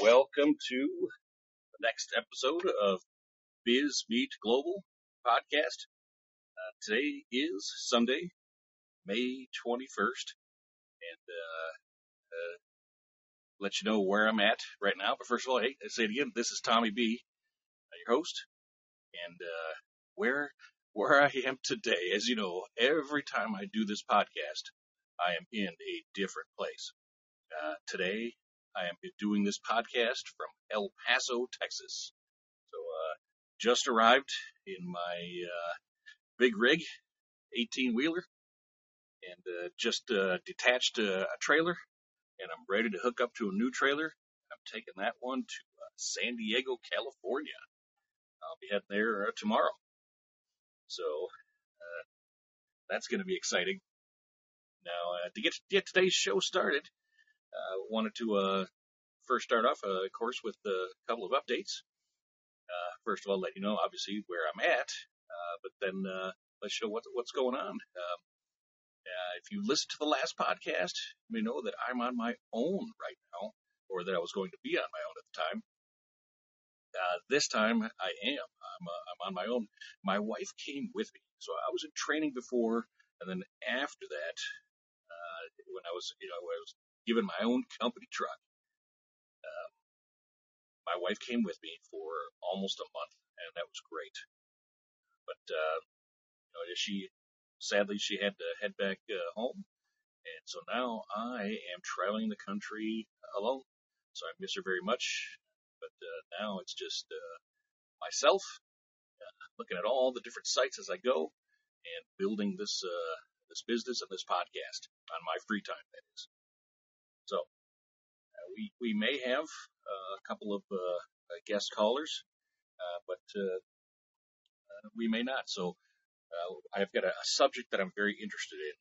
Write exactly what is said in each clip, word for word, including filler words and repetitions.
Welcome to the next episode of Biz Meet Global podcast. Uh, today is Sunday, May twenty-first, and uh, uh, let you know where I'm at right now. But first of all, hey, I say it again, this is Tommy B, your host, and uh, where where I am today. As you know, every time I do this podcast, I am in a different place. Uh, today, I am doing this podcast from El Paso, Texas. So, uh, just arrived in my uh, big rig, eighteen wheeler, and uh, just uh, detached uh, a trailer, and I'm ready to hook up to a new trailer. I'm taking that one to uh, San Diego, California. I'll be heading there uh, tomorrow. So, uh, that's going to be exciting. Now, uh, to get, get today's show started, I uh, wanted to uh, first start off, uh, of course, with a couple of updates. Uh, first of all, let you know, obviously, where I'm at, uh, but then uh, let's show what, what's going on. Um, uh, if you listen to the last podcast, you may know that I'm on my own right now, or that I was going to be on my own at the time. Uh, this time, I am. I'm, uh, I'm on my own. My wife came with me, so I was in training before, and then after that, uh, when I was, you know, I was given my own company truck. Um, my wife came with me for almost a month, and that was great. But uh, you know, she sadly she had to head back uh, home, and so now I am traveling the country alone. So I miss her very much, but uh, now it's just uh, myself uh, looking at all the different sites as I go and building this uh, this business and this podcast on my free time. That is. So uh, we we may have uh, a couple of uh, guest callers, uh, but uh, uh, we may not. So uh, I've got a, a subject that I'm very interested in,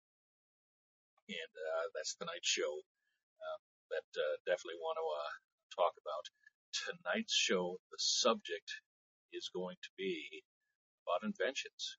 and uh, that's tonight's show. Um, that uh, definitely want to uh, talk about. Tonight's show, the subject is going to be about inventions,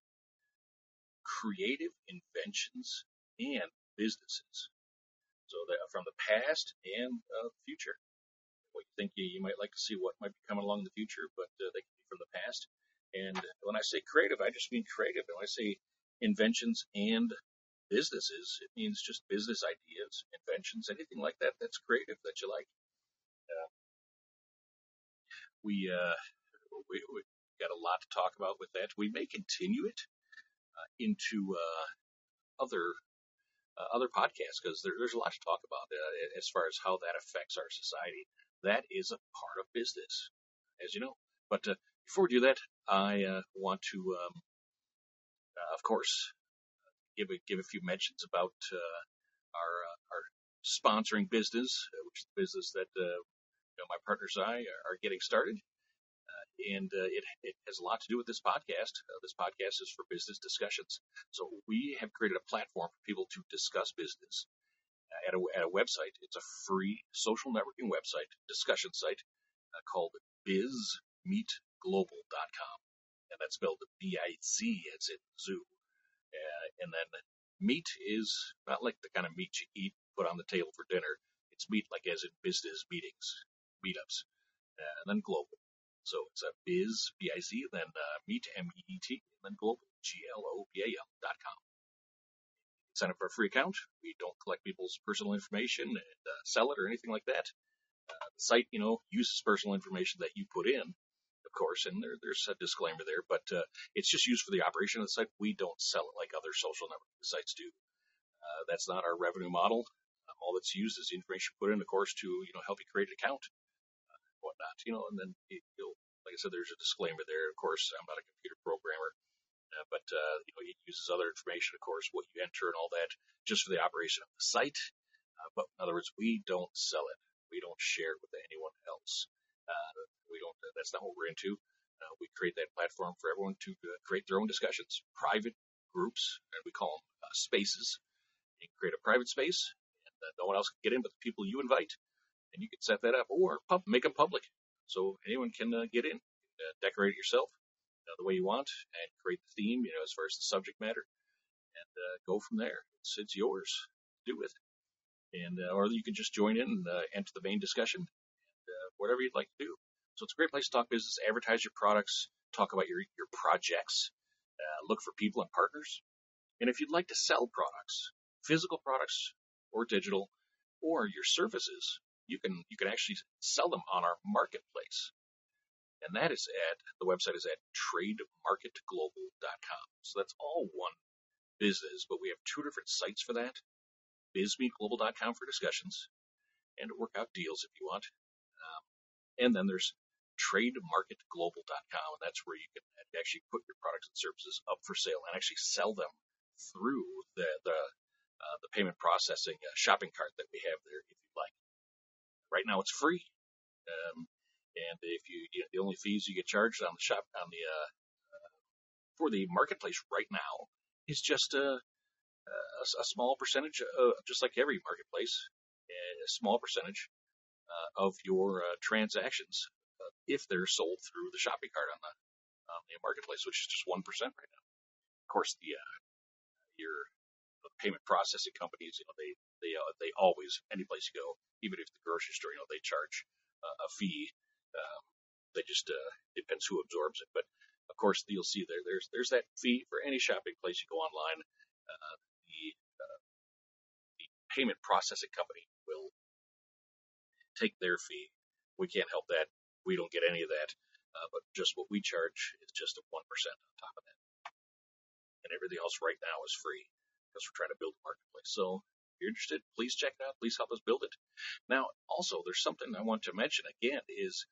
creative inventions, and businesses. So that from the past and uh, the future. What you think you, you might like to see what might be coming along in the future, but uh, they can be from the past. And when I say creative, I just mean creative. And when I say inventions and businesses, it means just business ideas, inventions, anything like that that's creative that you like. Uh, we, uh, we we got a lot to talk about with that. We may continue it uh, into uh, other uh, other podcasts because there, there's a lot to talk about uh, as far as how that affects our society. That is a part of business, as you know. But uh, before we do that, I uh, want to, um, uh, of course, give a, give a few mentions about uh, our uh, our sponsoring business, uh, which is the business that uh, you know, my partners and I are getting started. And uh, it, it has a lot to do with this podcast. Uh, this podcast is for business discussions. So we have created a platform for people to discuss business uh, at, a, at a website. It's a free social networking website, discussion site uh, called biz meet global dot com. And that's spelled B I Z as in zoo. Uh, and then meet is not like the kind of meat you eat, put on the table for dinner. It's meet like as in business meetings, meetups, uh, and then global. So it's a biz, B I Z, then uh, meet, M E E T, and then global, G L O B A L dot com. Sign up for a free account. We don't collect people's personal information and uh, sell it or anything like that. Uh, the site, you know, uses personal information that you put in, of course, and there, there's a disclaimer there, but uh, it's just used for the operation of the site. We don't sell it like other social networking sites do. Uh, that's not our revenue model. Um, all that's used is the information put in, of course, to, you know, help you create an account. Whatnot, you know, and then you'll, like I said, there's a disclaimer there. Of course, I'm not a computer programmer, uh, but uh, you know, it uses other information, of course, what you enter and all that, just for the operation of the site. Uh, but in other words, we don't sell it. We don't share it with anyone else. Uh, we don't. Uh, that's not what we're into. Uh, we create that platform for everyone to uh, create their own discussions, private groups, and we call them uh, spaces. You can create a private space, and uh, no one else can get in but the people you invite. And you can set that up or pub, make them public so anyone can uh, get in, uh, decorate it yourself uh, the way you want, and create the theme, you know, as far as the subject matter, and uh, go from there. It's, it's yours to do with, and uh, or you can just join in and uh, enter the main discussion. And uh, whatever you'd like to do. So it's a great place to talk business, advertise your products, talk about your, your projects, uh, look for people and partners. And if you'd like to sell products, physical products or digital, or your services, you can you can actually sell them on our marketplace. And that is at, the website is at trade market global dot com. So that's all one business, but we have two different sites for that. biz meet global dot com for discussions and to work out deals if you want. Um, and then there's trade market global dot com, and that's where you can actually put your products and services up for sale and actually sell them through the the, uh, the payment processing uh, shopping cart that we have there, if you like. Right now, it's free, um, and if you, you know, the only fees you get charged on the shop on the uh, for the marketplace right now is just a a, a small percentage, uh, just like every marketplace, a small percentage uh, of your uh, transactions uh, if they're sold through the shopping cart on the on the marketplace, which is just one percent right now. Of course, the uh, your payment processing companies, you know, they they uh, they always, any place you go, even if the grocery store, you know, they charge uh, a fee. Um, they just uh, depends who absorbs it, but of course you'll see there there's there's that fee for any shopping place you go online. Uh, the uh, the payment processing company will take their fee. We can't help that. We don't get any of that, uh, but just what we charge is just a one percent on top of that, and everything else right now is free because we're trying to build a marketplace. So if you're interested, please check it out. Please help us build it. Now, also, there's something I want to mention again is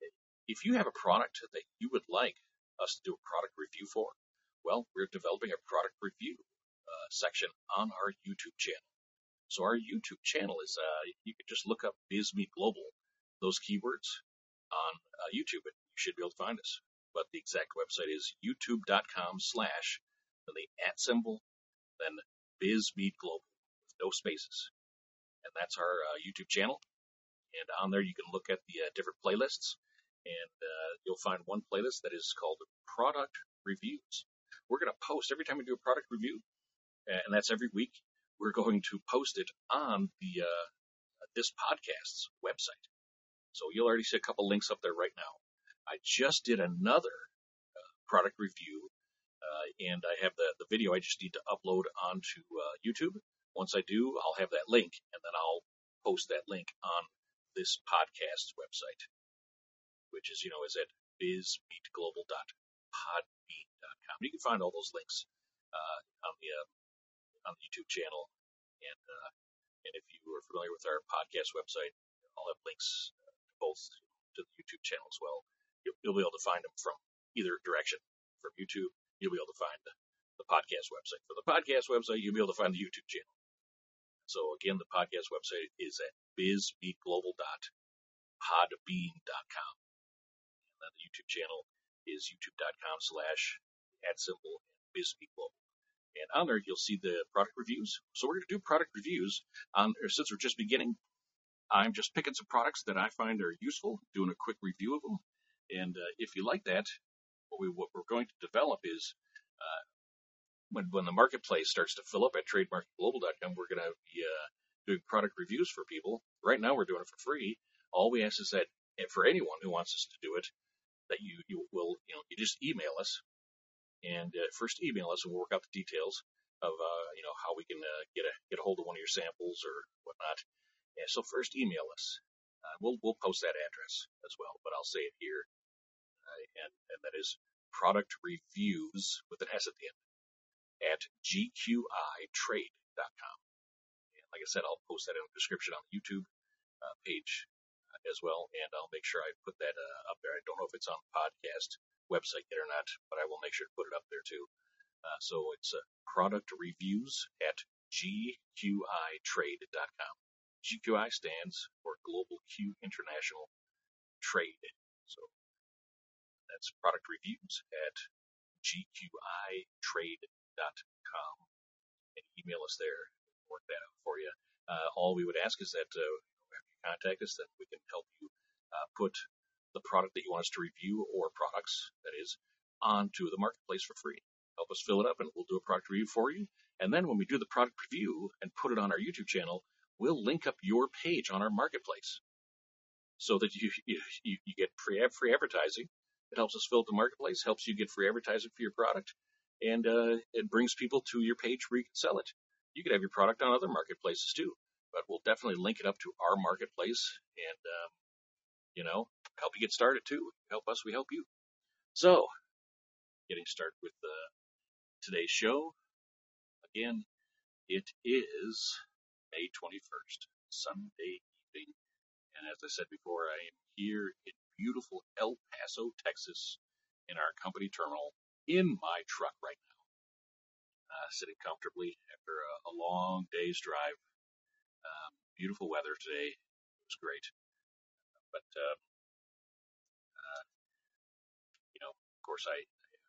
if you have a product that you would like us to do a product review for, well, we're developing a product review uh, section on our YouTube channel. So our YouTube channel is, uh, you can just look up BizMeet Global, those keywords on uh, YouTube, and you should be able to find us. But the exact website is youtube.com slash, then the at symbol, then BizMeet Global, with no spaces. And that's our uh, YouTube channel. And on there you can look at the uh, different playlists, and uh, you'll find one playlist that is called Product Reviews. We're going to post every time we do a product review, and that's every week. We're going to post it on the uh, this podcast's website. So you'll already see a couple links up there right now. I just did another uh, product review, uh, and I have the, the video I just need to upload onto uh, YouTube. Once I do, I'll have that link, and then I'll post that link on this podcast's website, which is, you know, is at biz meet global dot podbean dot com. You can find all those links uh, on the uh, on the YouTube channel, and uh, and if you are familiar with our podcast website, I'll have links uh, both to the YouTube channel as well. You'll, you'll be able to find them from either direction. From YouTube, you'll be able to find the, the podcast website. For the podcast website, you'll be able to find the YouTube channel. So again, the podcast website is at biz meet global dot podbean dot com. And then the YouTube channel is youtube.com slash at symbol bizmeetglobal. And on there, you'll see the product reviews. So we're going to do product reviews on, or since we're just beginning, I'm just picking some products that I find are useful, doing a quick review of them. And uh, if you like that, what, we, what we're going to develop is uh, when, when the marketplace starts to fill up at trade market global dot com, we're going to be uh, doing product reviews for people. Right now, we're doing it for free. All we ask is that for anyone who wants us to do it, that you, you will, you know, you just email us. And uh, first email us, and we'll work out the details of, uh, you know, how we can uh, get a get a hold of one of your samples or whatnot. And so first email us. Uh, we'll we'll post that address as well, but I'll say it here, uh, and and that is product reviews with an S at the end at g q i trade dot com. And like I said, I'll post that in the description on the YouTube uh, page uh, as well, and I'll make sure I put that uh, up there. I don't know if it's on the podcast website yet or not, but I will make sure to put it up there too. Uh, so it's uh, product reviews at g q i trade dot com. G Q I stands for Global Q International Trade. So that's product reviews at g q i trade dot com. And email us there. We'll work that out for you. Uh, all we would ask is that uh, if you contact us, then we can help you uh, put the product that you want us to review, or products, that is, onto the marketplace for free. Help us fill it up, and we'll do a product review for you. And then when we do the product review and put it on our YouTube channel, we'll link up your page on our marketplace. so that you you, you get free free advertising. It helps us fill the marketplace, helps you get free advertising for your product, and uh, it brings people to your page where you can sell it. You could have your product on other marketplaces too, but we'll definitely link it up to our marketplace and um, you know help you get started too. Help us, we help you. So, getting started with uh, today's show. Again, it is May twenty-first, Sunday evening. And as I said before, I am here in beautiful El Paso, Texas, in our company terminal, in my truck right now, uh, sitting comfortably after a, a long day's drive. Um, beautiful weather today. It was great. But, uh, uh, you know, of course, I,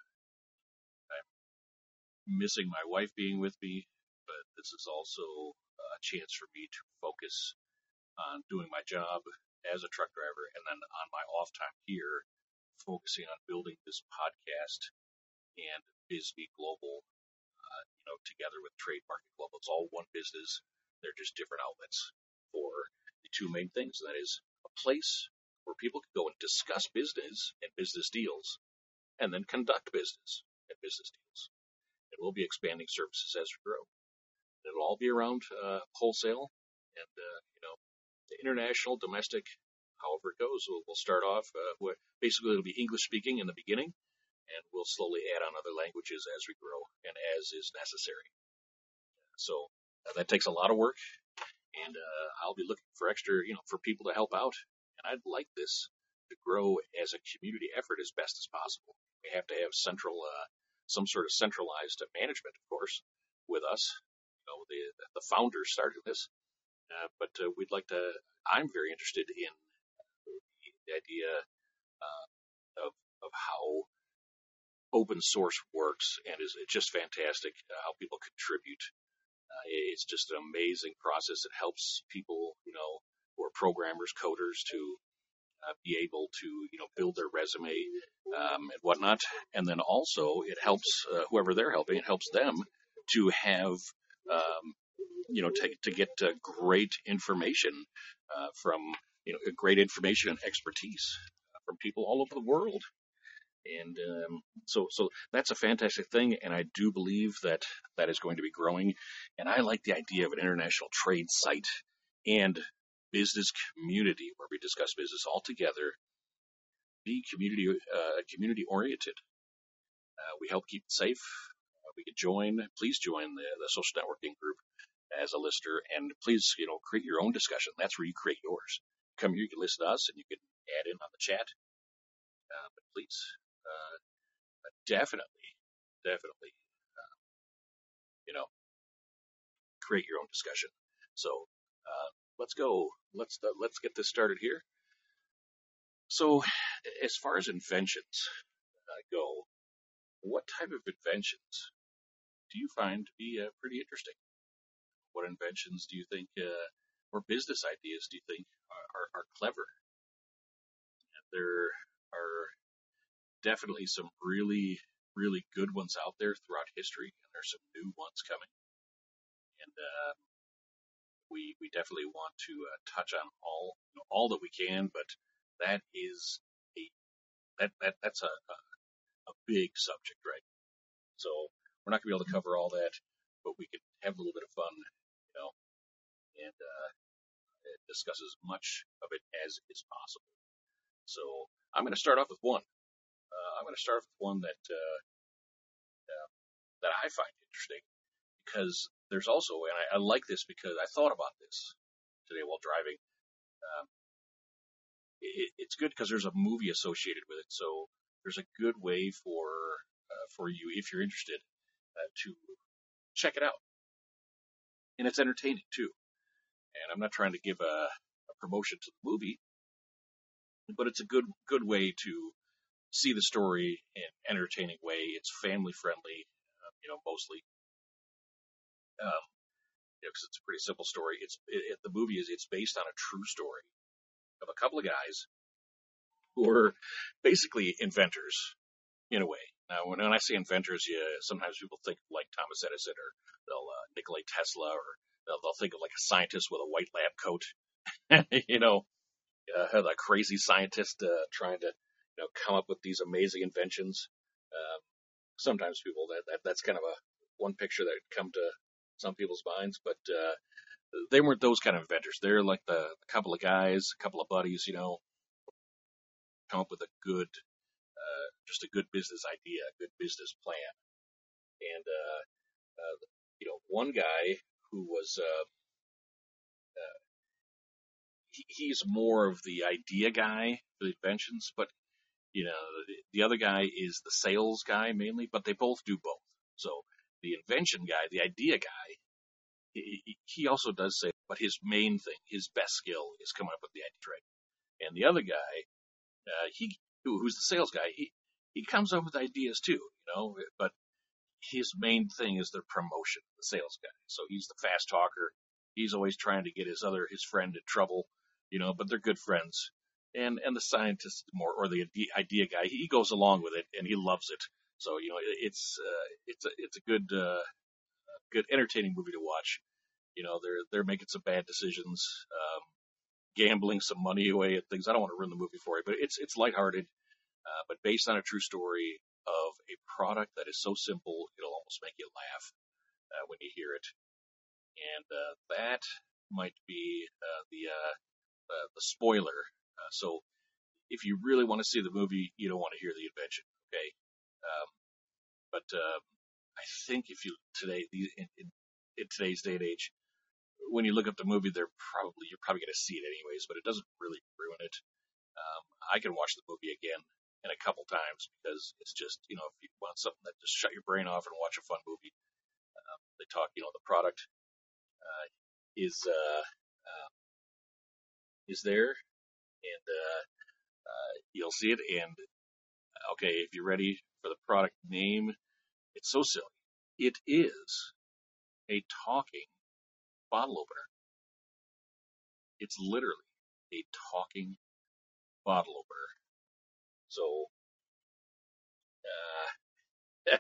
I'm missing my wife being with me, but this is also a chance for me to focus on doing my job as a truck driver, and then on my off time here, focusing on building this podcast and BizBeat Global, uh, you know, together with Trade Market Global. It's all one business. They're just different outlets for the two main things. And that is a place where people can go and discuss business and business deals, and then conduct business and business deals. And we'll be expanding services as we grow. It'll all be around uh, wholesale and, uh, you know, the international, domestic, however it goes. We'll, we'll start off, uh, with, basically it'll be English speaking in the beginning, and we'll slowly add on other languages as we grow and as is necessary. So uh, that takes a lot of work, and uh, I'll be looking for extra, you know, for people to help out. And I'd like this to grow as a community effort as best as possible. We have to have central, uh, some sort of centralized management, of course, with us. You know, the the founders started this, uh, but uh, we'd like to. I'm very interested in the idea uh, of of how open source works, and is it's just fantastic uh, how people contribute. Uh, it's just an amazing process. It helps people, you know, who are programmers, coders, to uh, be able to, you know, build their resume um, and whatnot. And then also it helps uh, whoever they're helping. It helps them to have, um, you know, to, to get uh, great information uh, from, you know, great information and expertise from people all over the world. And um, so, so that's a fantastic thing, and I do believe that that is going to be growing. And I like the idea of an international trade site and business community where we discuss business all together, be community uh, community oriented. Uh, we help keep it safe. Uh, we could join. Please join the, the social networking group as a listener, and please, you know, create your own discussion. That's where you create yours. Come here, you can listen to us, and you can add in on the chat. Uh, but please. Uh, Definitely, definitely, uh, you know, create your own discussion. So uh, let's go. Let's uh, let's get this started here. So, as far as inventions uh, go, what type of inventions do you find to be uh, pretty interesting? What inventions do you think, uh, or business ideas do you think are, are, are clever? And there are definitely some really, really good ones out there throughout history, and there's some new ones coming. And uh, we we definitely want to uh, touch on all you know, all that we can, but that is a that, that that's a, a a big subject, right? So we're not gonna be able to cover all that, but we can have a little bit of fun, you know, and uh, discuss as much of it as is possible. So I'm going to start off with one. Uh, I'm going to start off with one that uh, uh, that I find interesting, because there's also, and I, I like this because I thought about this today while driving. Um, it, it's good because there's a movie associated with it, so there's a good way for uh, for you, if you're interested, uh, to check it out, and it's entertaining too. And I'm not trying to give a, a promotion to the movie, but it's a good good way to see the story in an entertaining way. It's family friendly, uh, you know, mostly. Um, you know, 'cause it's a pretty simple story. It's it, it, the movie is it's based on a true story of a couple of guys who were basically inventors in a way. Now, when, when I say inventors, yeah, sometimes people think like Thomas Edison, or they'll uh, Nikola Tesla, or they'll, they'll think of like a scientist with a white lab coat, you know. uh, like crazy scientist uh, trying to, you know, come up with these amazing inventions. Um, sometimes people that, that that's kind of a one picture that come to some people's minds, but uh, they weren't those kind of inventors. They're like the a couple of guys, a couple of buddies, you know, come up with a good, uh, just a good business idea, a good business plan. And uh, uh, you know, one guy who was uh, uh, he, he's more of the idea guy for the inventions, but you know, the, the other guy is the sales guy mainly, but they both do both. So the invention guy, the idea guy, he, he also does say, but his main thing, his best skill is coming up with the idea, right? And the other guy, uh, he who, who's the sales guy, he he comes up with ideas too, you know, but his main thing is the promotion, the sales guy. So he's the fast talker. He's always trying to get his other his friend in trouble, you know, but they're good friends. And and the scientist more or the idea guy, he goes along with it and he loves it. So you know, it's uh, it's a it's a good uh, good entertaining movie to watch. You know, they're they're making some bad decisions, um, gambling some money away at things. I don't want to ruin the movie for you, but it's it's lighthearted, uh, but based on a true story of a product that is so simple it'll almost make you laugh uh, when you hear it. And uh, that might be uh, the uh, uh, the spoiler. Uh, so if you really want to see the movie, you don't want to hear the invention, okay? Um, but uh, I think if you today in, in, in today's day and age, when you look up the movie, they're probably you're probably going to see it anyways, but it doesn't really ruin it. Um, I can watch the movie again in a couple times because it's just, you know, if you want something that just shut your brain off and watch a fun movie, um, they talk, you know, the product uh, is uh, uh, is there, and uh, uh, you'll see it. And okay, if you're ready for the product name, it's so silly. It is a talking bottle opener. It's literally a talking bottle opener. So, uh,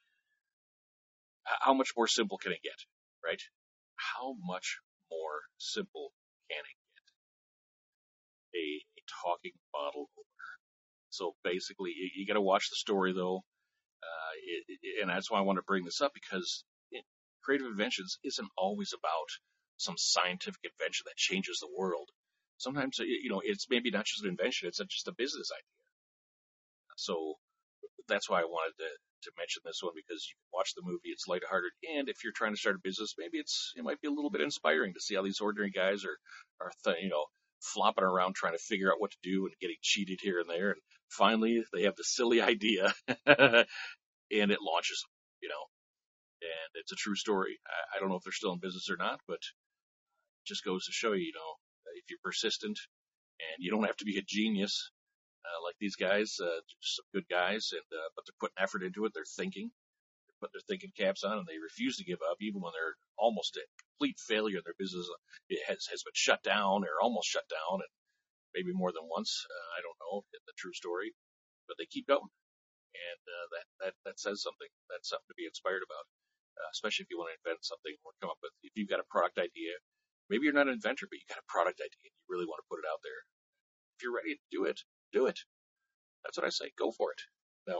how much more simple can it get, right? How much more simple can it get? A, a talking bottle opener. So basically, you, you got to watch the story though, uh, it, it, and that's why I want to bring this up because it, creative inventions isn't always about some scientific invention that changes the world. Sometimes, you know, it's maybe not just an invention; it's just a business idea. So that's why I wanted to, to mention this one because you can watch the movie. It's lighthearted, and if you're trying to start a business, maybe it's it might be a little bit inspiring to see how these ordinary guys are are th- you know flopping around trying to figure out what to do and getting cheated here and there, and finally they have the silly idea, and it launches them, you know. And it's a true story. I, I don't know if they're still in business or not, but it just goes to show you, you know, if you're persistent and you don't have to be a genius uh, like these guys, uh, just some good guys, and uh, but they're putting effort into it. They're thinking, they're putting their thinking caps on, and they refuse to give up, even when they're almost a complete failure. Their business it has has been shut down or almost shut down, and maybe more than once. Uh, I don't know the true story, but they keep going, and uh, that that that says something. That's something to be inspired about, uh, especially if you want to invent something or come up with. If you've got a product idea, maybe you're not an inventor, but you got a product idea and you really want to put it out there. If you're ready to do it, do it. That's what I say. Go for it. Now,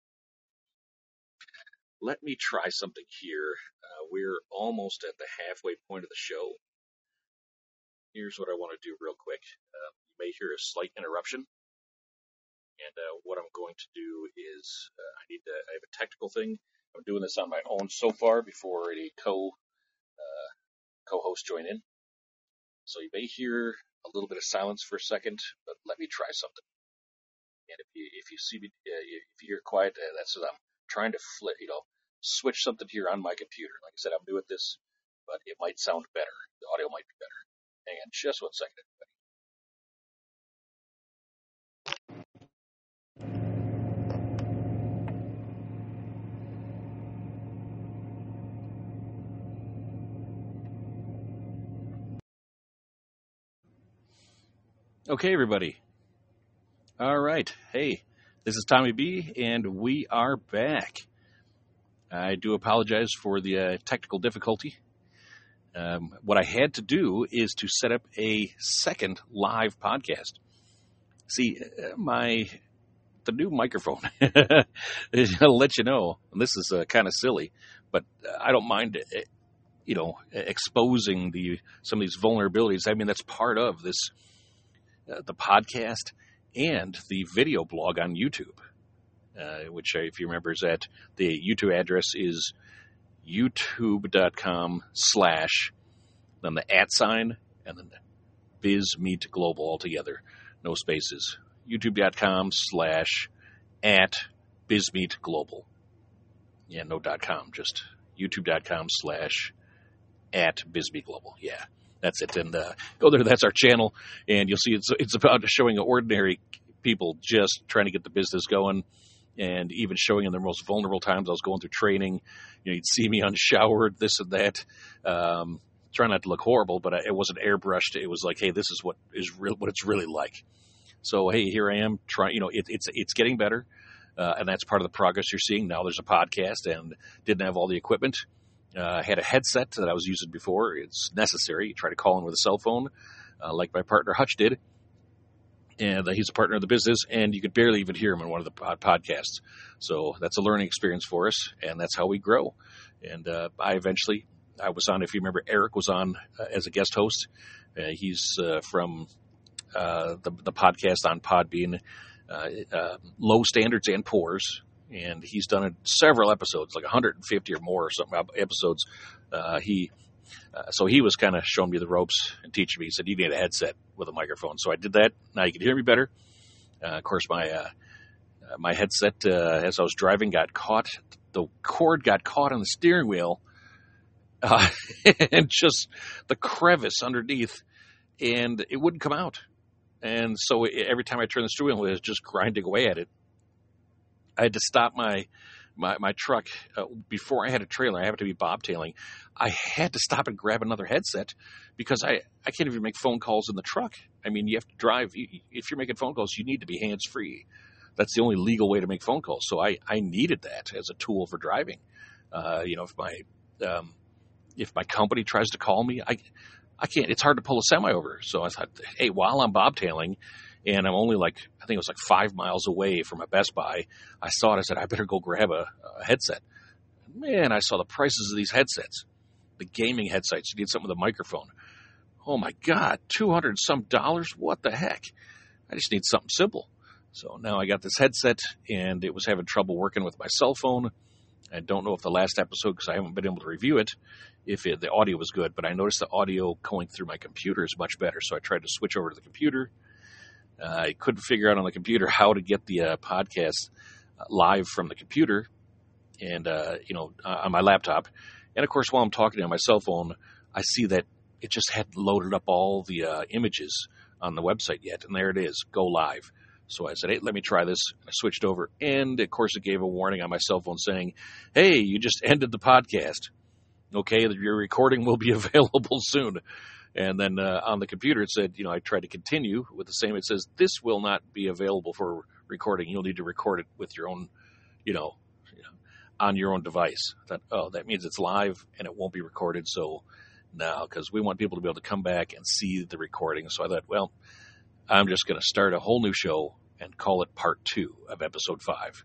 let me try something here. Uh, we're almost at the halfway point of the show. Here's what I want to do real quick. Uh, you may hear a slight interruption. And uh, what I'm going to do is uh, I need to, I have a technical thing. I'm doing this on my own so far before any co, uh, co-host join in. So you may hear a little bit of silence for a second, but let me try something. And if you if you see me, uh, if you hear quiet, uh, that's what I'm trying to flip, you know, switch something here on my computer. Like I said, I'm new at this, but it might sound better. The audio might be better. Hang on just one second, everybody. Okay, everybody. All right. Hey, this is Tommy B, and we are back. I do apologize for the uh, technical difficulty. Um, what I had to do is to set up a second live podcast. See, my the new microphone, I'll let you know, and this is uh, kind of silly, but I don't mind, you know, exposing the some of these vulnerabilities. I mean, that's part of this, uh, the podcast and the video blog on YouTube, uh, which, if you remember, is at the YouTube address is youtube.com slash, then the at sign, and then Biz Meet Global altogether, no spaces. YouTube.com slash at Biz Meet Global. Yeah, no dot com, just YouTube.com slash at Biz Meet Global. Yeah, that's it. And uh, go there. That's our channel, and you'll see it's it's about showing ordinary people just trying to get the business going, and even showing in their most vulnerable times. I was going through training. You know, you'd see me unshowered, this and that. Um, trying not to look horrible, but it wasn't airbrushed. It was like, hey, this is what is real, what it's really like. So, hey, here I am trying, you know, it, it's, it's getting better. Uh, and that's part of the progress you're seeing. Now there's a podcast, and didn't have all the equipment. I uh, had a headset that I was using before. It's necessary. You try to call in with a cell phone, uh, like my partner Hutch did. And uh, he's a partner of the business, and you could barely even hear him in one of the pod- podcasts. So that's a learning experience for us, and that's how we grow. And uh, I eventually, I was on, if you remember, Eric was on uh, as a guest host. Uh, he's uh, from uh, the, the podcast on Podbean, uh, uh, Low Standards and Pours. And he's done it several episodes, like one hundred fifty or more or something episodes. Uh, he uh, so he was kind of showing me the ropes and teaching me. He said, you need a headset with a microphone. So I did that. Now you can hear me better. Uh, of course, my uh, uh, my headset, uh, as I was driving, got caught. The cord got caught on the steering wheel, uh, and just the crevice underneath, and it wouldn't come out. And so every time I turned the steering wheel, it was just grinding away at it. I had to stop my my, my truck uh, before I had a trailer. I happened to be bobtailing. I had to stop and grab another headset because I, I can't even make phone calls in the truck. I mean, you have to drive. If you're making phone calls, you need to be hands-free. That's the only legal way to make phone calls. So I, I needed that as a tool for driving. Uh, you know, if my um, if my company tries to call me, I I can't. It's hard to pull a semi over. So I thought, hey, while I'm bobtailing, and I'm only like, I think it was like five miles away from a Best Buy, I saw it. I said, I better go grab a, a headset. Man, I saw the prices of these headsets, the gaming headsets. You need something with a microphone. Oh my God, two hundred some dollars? What the heck? I just need something simple. So now I got this headset, and it was having trouble working with my cell phone. I don't know if the last episode, because I haven't been able to review it, if it, the audio was good, but I noticed the audio going through my computer is much better. So I tried to switch over to the computer. Uh, I couldn't figure out on the computer how to get the uh, podcast live from the computer and, uh, you know, uh, on my laptop. And, of course, while I'm talking on my cell phone, I see that it just hadn't loaded up all the uh, images on the website yet. And there it is, go live. So I said, hey, let me try this. I switched over. And, of course, it gave a warning on my cell phone saying, hey, you just ended the podcast. Okay, your recording will be available soon. And then uh, on the computer, it said, you know, I tried to continue with the same. It says, this will not be available for recording. You'll need to record it with your own, you know, you know on your own device. I thought, oh, that means it's live and it won't be recorded. So no, because we want people to be able to come back and see the recording. So I thought, well, I'm just going to start a whole new show and call it part two of episode five.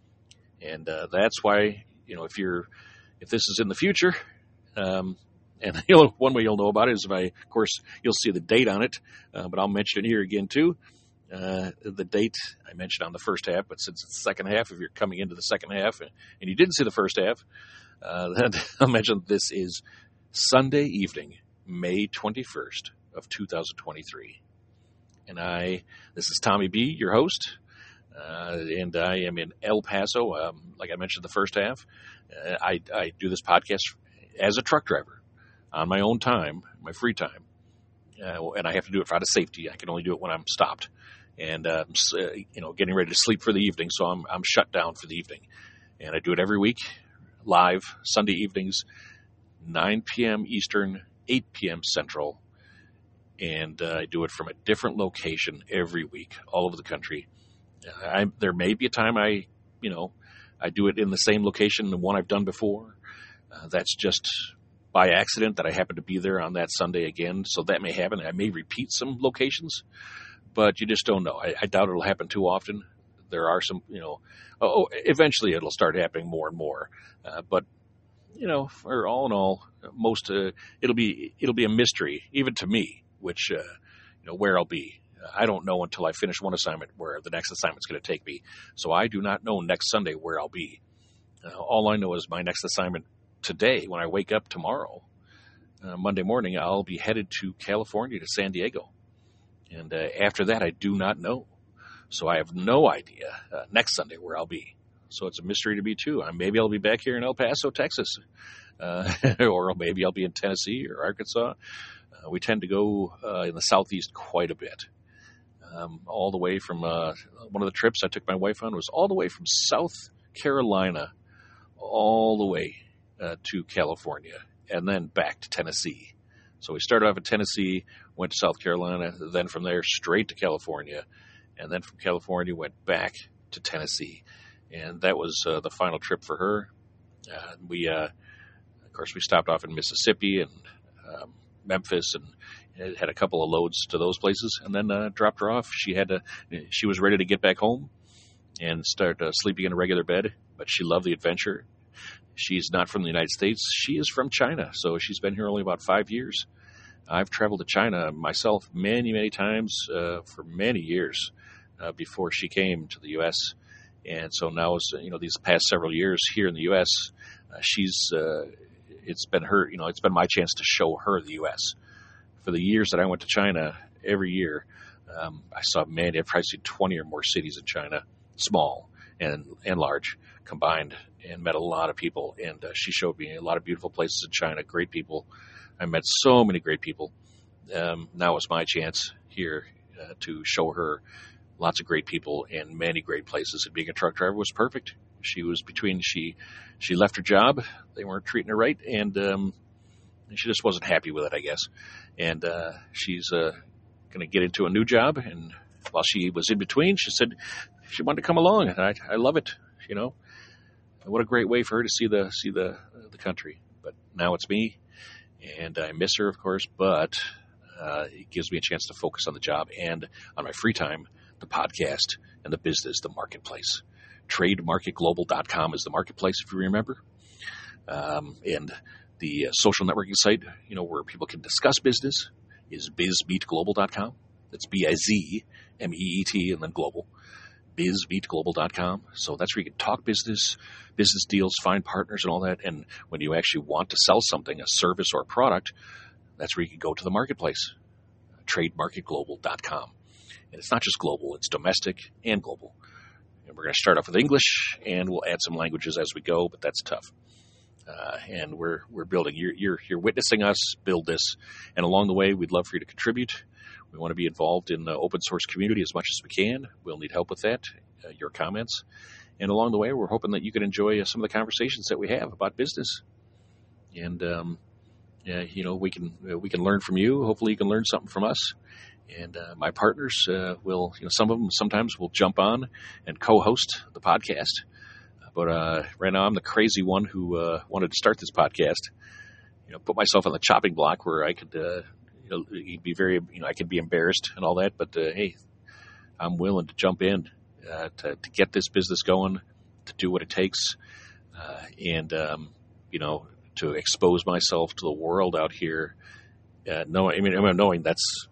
And uh, that's why, you know, if you're, if this is in the future, um, and you know, one way you'll know about it is if I, of course, you'll see the date on it, uh, but I'll mention it here again too. Uh, the date I mentioned on the first half, but since it's the second half, if you're coming into the second half and, and you didn't see the first half, uh, then I'll mention this is Sunday evening, May twenty-first of two thousand twenty-three. And I, this is Tommy B, your host, uh, and I am in El Paso. Um, like I mentioned the first half, uh, I, I do this podcast as a truck driver on my own time, my free time, uh, and I have to do it for out of safety. I can only do it when I'm stopped and uh, you know, getting ready to sleep for the evening. So I'm I'm shut down for the evening, and I do it every week, live Sunday evenings, nine p.m. Eastern, eight p.m. Central. And uh, I do it from a different location every week, all over the country. I, there may be a time I, you know, I do it in the same location, the one I've done before. Uh, that's just by accident that I happen to be there on that Sunday again. So that may happen. I may repeat some locations, but you just don't know. I, I doubt it'll happen too often. There are some, you know, oh, eventually it'll start happening more and more. Uh, but, you know, for all in all, most, uh, it'll be, it'll be a mystery, even to me, which, uh, you know, where I'll be. I don't know until I finish one assignment where the next assignment's going to take me. So I do not know next Sunday where I'll be. Uh, all I know is my next assignment today, when I wake up tomorrow, uh, Monday morning, I'll be headed to California, to San Diego. And uh, after that, I do not know. So I have no idea uh, next Sunday where I'll be. So it's a mystery to me, too. Uh, maybe I'll be back here in El Paso, Texas. Uh, or maybe I'll be in Tennessee or Arkansas. Uh, we tend to go uh, in the southeast quite a bit. Um, all the way from uh, one of the trips I took my wife on was all the way from South Carolina all the way uh, to California and then back to Tennessee. So we started off in Tennessee, went to South Carolina, then from there straight to California, and then from California went back to Tennessee. And that was uh, the final trip for her. Uh, we, uh, of course, we stopped off in Mississippi and um, Memphis and had a couple of loads to those places, and then uh, dropped her off. She had to, she was ready to get back home and start uh, sleeping in a regular bed, but she loved the adventure. She's not from the United States. She is from China, so she's been here only about five years. I've traveled to China myself many, many times uh, for many years uh, before she came to the U S And so now, you know, these past several years here in the U S, uh, she's, uh, it's been her, you know, it's been my chance to show her the U S For the years that I went to China, every year, um, I saw many, I've probably seen twenty or more cities in China, small and, and large combined, and met a lot of people. And uh, she showed me a lot of beautiful places in China, great people. I met so many great people. Um, now it's my chance here uh, to show her lots of great people and many great places. And being a truck driver was perfect. She was between, she, she left her job. They weren't treating her right. And, um, she just wasn't happy with it, I guess. And, uh, she's, uh, going to get into a new job. And while she was in between, she said she wanted to come along. And I, I love it. You know, what a great way for her to see the, see the, uh, the country. But now it's me, and I miss her, of course, but, uh, it gives me a chance to focus on the job and on my free time, the podcast and the business, the marketplace. trade market global dot com is the marketplace, if you remember. Um, and the uh, social networking site, you know, where people can discuss business is biz meet global dot com. That's B I Z M E E T and then global. biz meet global dot com. So that's where you can talk business, business deals, find partners and all that. And when you actually want to sell something, a service or a product, that's where you can go to the marketplace, trade market global dot com. And it's not just global, it's domestic and global. And we're going to start off with English, and we'll add some languages as we go, but that's tough. Uh, and we're we're building. You're, you're, you're witnessing us build this. And along the way, we'd love for you to contribute. We want to be involved in the open source community as much as we can. We'll need help with that, uh, your comments. And along the way, we're hoping that you can enjoy uh, some of the conversations that we have about business. And, um, yeah, you know, we can uh, we can learn from you. Hopefully you can learn something from us. And uh, my partners uh, will, you know, some of them sometimes will jump on and co-host the podcast. But uh, right now I'm the crazy one who uh, wanted to start this podcast. You know, put myself on the chopping block where I could, uh, you know, be very, you know, I could be embarrassed and all that. But uh, hey, I'm willing to jump in uh, to, to get this business going, to do what it takes, uh, and um, you know, to expose myself to the world out here. Uh, knowing, I mean, I mean, knowing that's.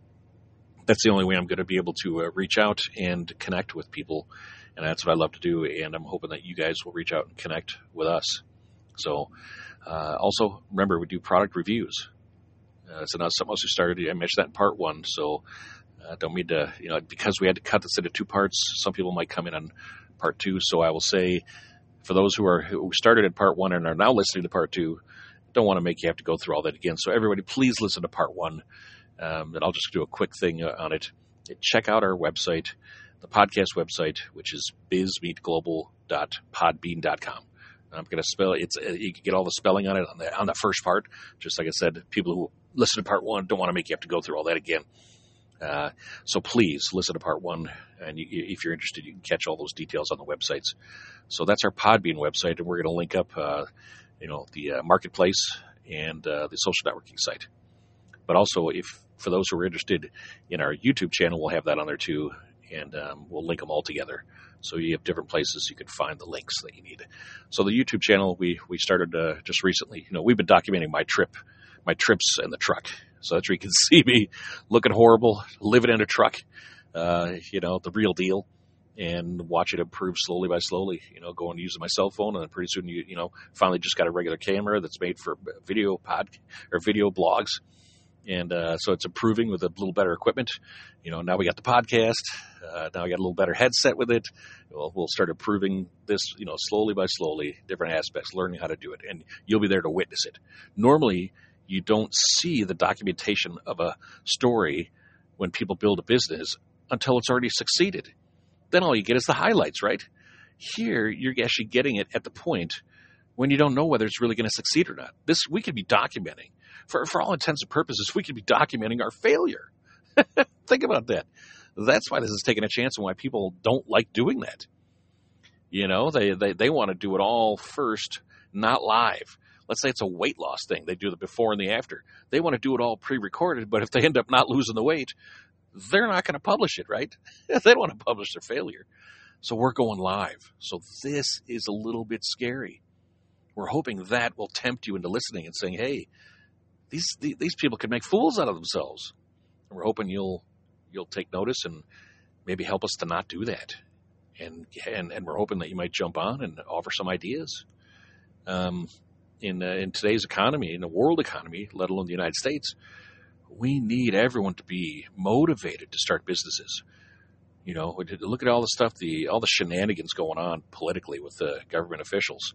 That's the only way I'm going to be able to uh, reach out and connect with people. And that's what I love to do. And I'm hoping that you guys will reach out and connect with us. So uh, also, remember, we do product reviews. Uh, it's not something else we started. I mentioned that in part one. So I uh, don't mean to, you know, because we had to cut this into two parts, some people might come in on part two. So I will say, for those who are who started in part one and are now listening to part two, don't want to make you have to go through all that again. So everybody, please listen to part one. Um, and I'll just do a quick thing on it. Check out our website, the podcast website, which is biz meet global dot podbean dot com. I'm going to spell it. It's, you can get all the spelling on it on the, on the first part. Just like I said, people who listen to part one don't want to make you have to go through all that again. Uh, so please listen to part one. And you, if you're interested, you can catch all those details on the websites. So that's our Podbean website. And we're going to link up, uh, you know, the uh, marketplace and uh, the social networking site. But also, if for those who are interested in our YouTube channel, we'll have that on there too, and um, we'll link them all together. So you have different places you can find the links that you need. So the YouTube channel we we started uh, just recently. You know, we've been documenting my trip, my trips in the truck. So that's where you can see me looking horrible, living in a truck. Uh, you know, the real deal, and watch it improve slowly by slowly. You know, going using my cell phone, and then pretty soon you you know finally just got a regular camera that's made for video pod or video blogs. And uh, so it's improving with a little better equipment. You know, now we got the podcast. Uh, now we got a little better headset with it. We'll, we'll start improving this, you know, slowly by slowly, different aspects, learning how to do it. And you'll be there to witness it. Normally, you don't see the documentation of a story when people build a business until it's already succeeded. Then all you get is the highlights, right? Here, you're actually getting it at the point when you don't know whether it's really going to succeed or not. This, we could be documenting. For, for all intents and purposes, we could be documenting our failure. Think about that. That's why this is taking a chance and why people don't like doing that. You know, they, they, they want to do it all first, not live. Let's say it's a weight loss thing. They do the before and the after. They want to do it all pre-recorded, but if they end up not losing the weight, they're not going to publish it, right? They don't want to publish their failure. So we're going live. So this is a little bit scary. We're hoping that will tempt you into listening and saying, hey, these these people can make fools out of themselves. And we're hoping you'll you'll take notice and maybe help us to not do that. And and, and we're hoping that you might jump on and offer some ideas. Um, in uh, in today's economy, in the world economy, let alone the United States, we need everyone to be motivated to start businesses. You know, look at all the stuff, the all the shenanigans going on politically with the government officials.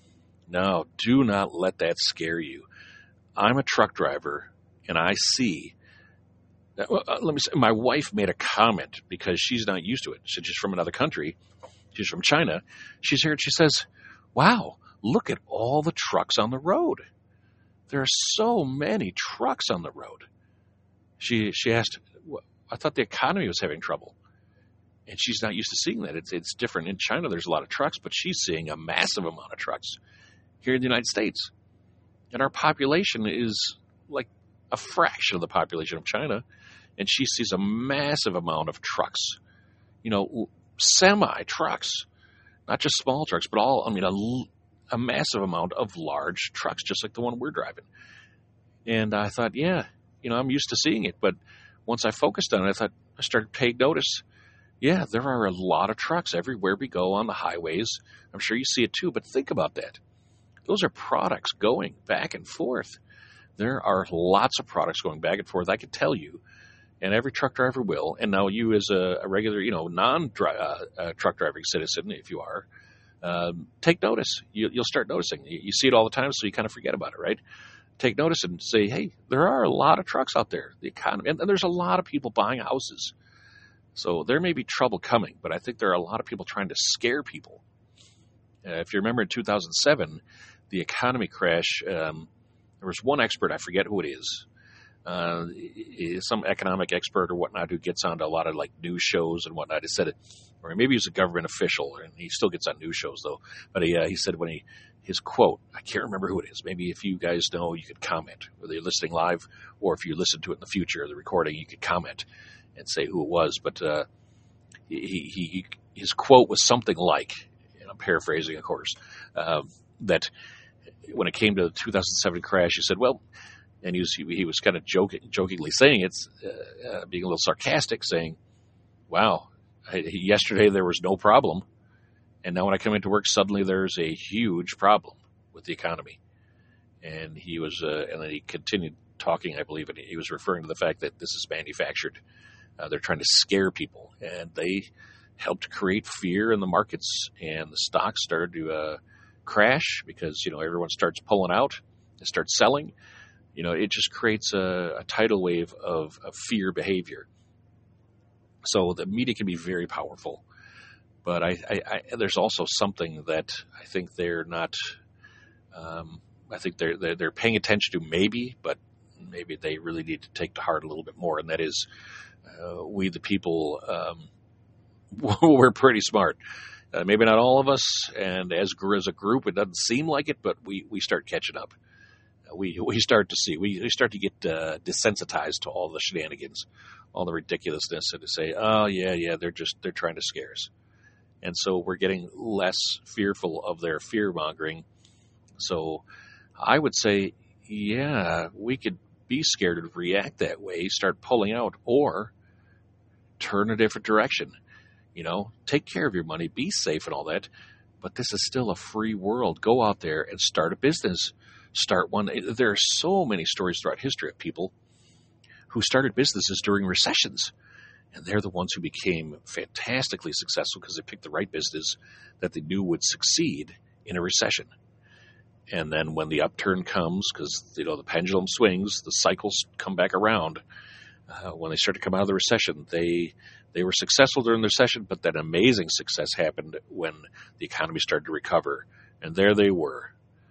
No, do not let that scare you. I'm a truck driver, and I see. Uh, let me say, my wife made a comment because she's not used to it. She's from another country. She's from China. She's here, and she says, "Wow, look at all the trucks on the road. There are so many trucks on the road." She she asked, "I thought the economy was having trouble." And she's not used to seeing that. It's it's different. In China, there's a lot of trucks, but she's seeing a massive amount of trucks here in the United States. And our population is like a fraction of the population of China. And she sees a massive amount of trucks, you know, semi-trucks, not just small trucks, but all, I mean, a, a massive amount of large trucks, just like the one we're driving. And I thought, yeah, you know, I'm used to seeing it. But once I focused on it, I thought, I started paying notice. Yeah, there are a lot of trucks everywhere we go on the highways. I'm sure you see it too, but think about that. Those are products going back and forth. There are lots of products going back and forth, I can tell you, and every truck driver will. And now you as a, a regular, you know, non-truck uh, uh, driving citizen, if you are, um, take notice. You, you'll start noticing. You, you see it all the time, so you kind of forget about it, right? Take notice and say, hey, there are a lot of trucks out there. The economy, and, and there's a lot of people buying houses. So there may be trouble coming, but I think there are a lot of people trying to scare people. Uh, if you remember in two thousand seven, the economy crash, um, there was one expert, I forget who it is, uh, some economic expert or whatnot who gets onto a lot of like news shows and whatnot. He said it, or maybe he was a government official, and he still gets on news shows though. But he, uh, he said when he, his quote, I can't remember who it is. Maybe if you guys know, you could comment, whether you're listening live or if you listen to it in the future, the recording, you could comment and say who it was. But uh, he, he, his quote was something like, and I'm paraphrasing, of course, uh, that when it came to the two thousand seven crash, he said, well, and he was, he, he was kind of joking, jokingly saying it's uh, uh, being a little sarcastic, saying, wow, I, yesterday there was no problem. And now when I come into work, suddenly there's a huge problem with the economy. And he was, uh, and then he continued talking, I believe, and he was referring to the fact that this is manufactured. Uh, they're trying to scare people, and they helped create fear in the markets, and the stocks started to uh, crash because, you know, everyone starts pulling out and starts selling. You know, it just creates a, a tidal wave of, of fear behavior. So the media can be very powerful, but I, I, I there's also something that I think they're not. Um, I think they're, they're they're paying attention to, maybe, but maybe they really need to take to heart a little bit more, and that is. Uh, we, the people, um, we're pretty smart. Uh, maybe not all of us, and as, as a group, it doesn't seem like it, but we, we start catching up. we we start to see we, we start to get uh, desensitized to all the shenanigans, all the ridiculousness, and to say, oh yeah, yeah, they're just they're trying to scare us, and so we're getting less fearful of their fear mongering. So I would say, yeah, we could be scared and react that way, start pulling out, or turn a different direction. You know, take care of your money, be safe and all that. But this is still a free world. Go out there and start a business. Start one. There are so many stories throughout history of people who started businesses during recessions. And they're the ones who became fantastically successful because they picked the right business that they knew would succeed in a recession. And then when the upturn comes, because, you know, the pendulum swings, the cycles come back around. Uh, when they start to come out of the recession, they they were successful during the recession, but that amazing success happened when the economy started to recover. And there they were,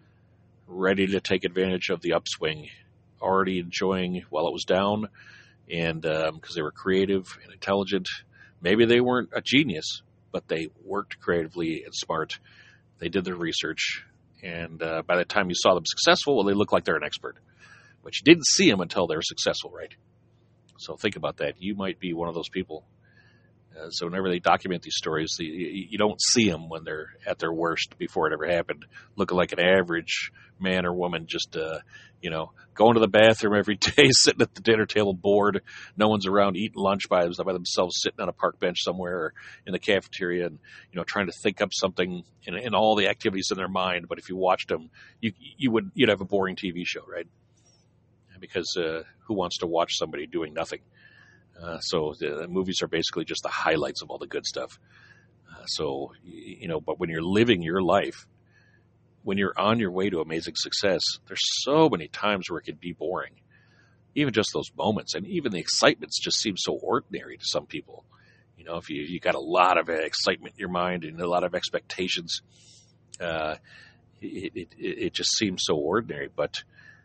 ready to take advantage of the upswing, already enjoying while it was down, and because um, they were creative and intelligent. Maybe they weren't a genius, but they worked creatively and smart. They did their research. And uh, by the time you saw them successful, well, they looked like they're an expert. But you didn't see them until they were successful, right? So think about that. You might be one of those people. Uh, so whenever they document these stories, the, you, you don't see them when they're at their worst before it ever happened, looking like an average man or woman, just, uh, you know, going to the bathroom every day, sitting at the dinner table bored. No one's around eating lunch by, by themselves, sitting on a park bench somewhere or in the cafeteria and, you know, trying to think up something in, in all the activities in their mind. But if you watched them, you, you would, you'd have a boring T V show, right? Because uh, who wants to watch somebody doing nothing? Uh, so the movies are basically just the highlights of all the good stuff. Uh, so, you know, but when you're living your life, when you're on your way to amazing success, there's so many times where it can be boring. Even just those moments, and even the excitements just seem so ordinary to some people. You know, if you, you got a lot of excitement in your mind and a lot of expectations, uh, it, it, it just seems so ordinary. But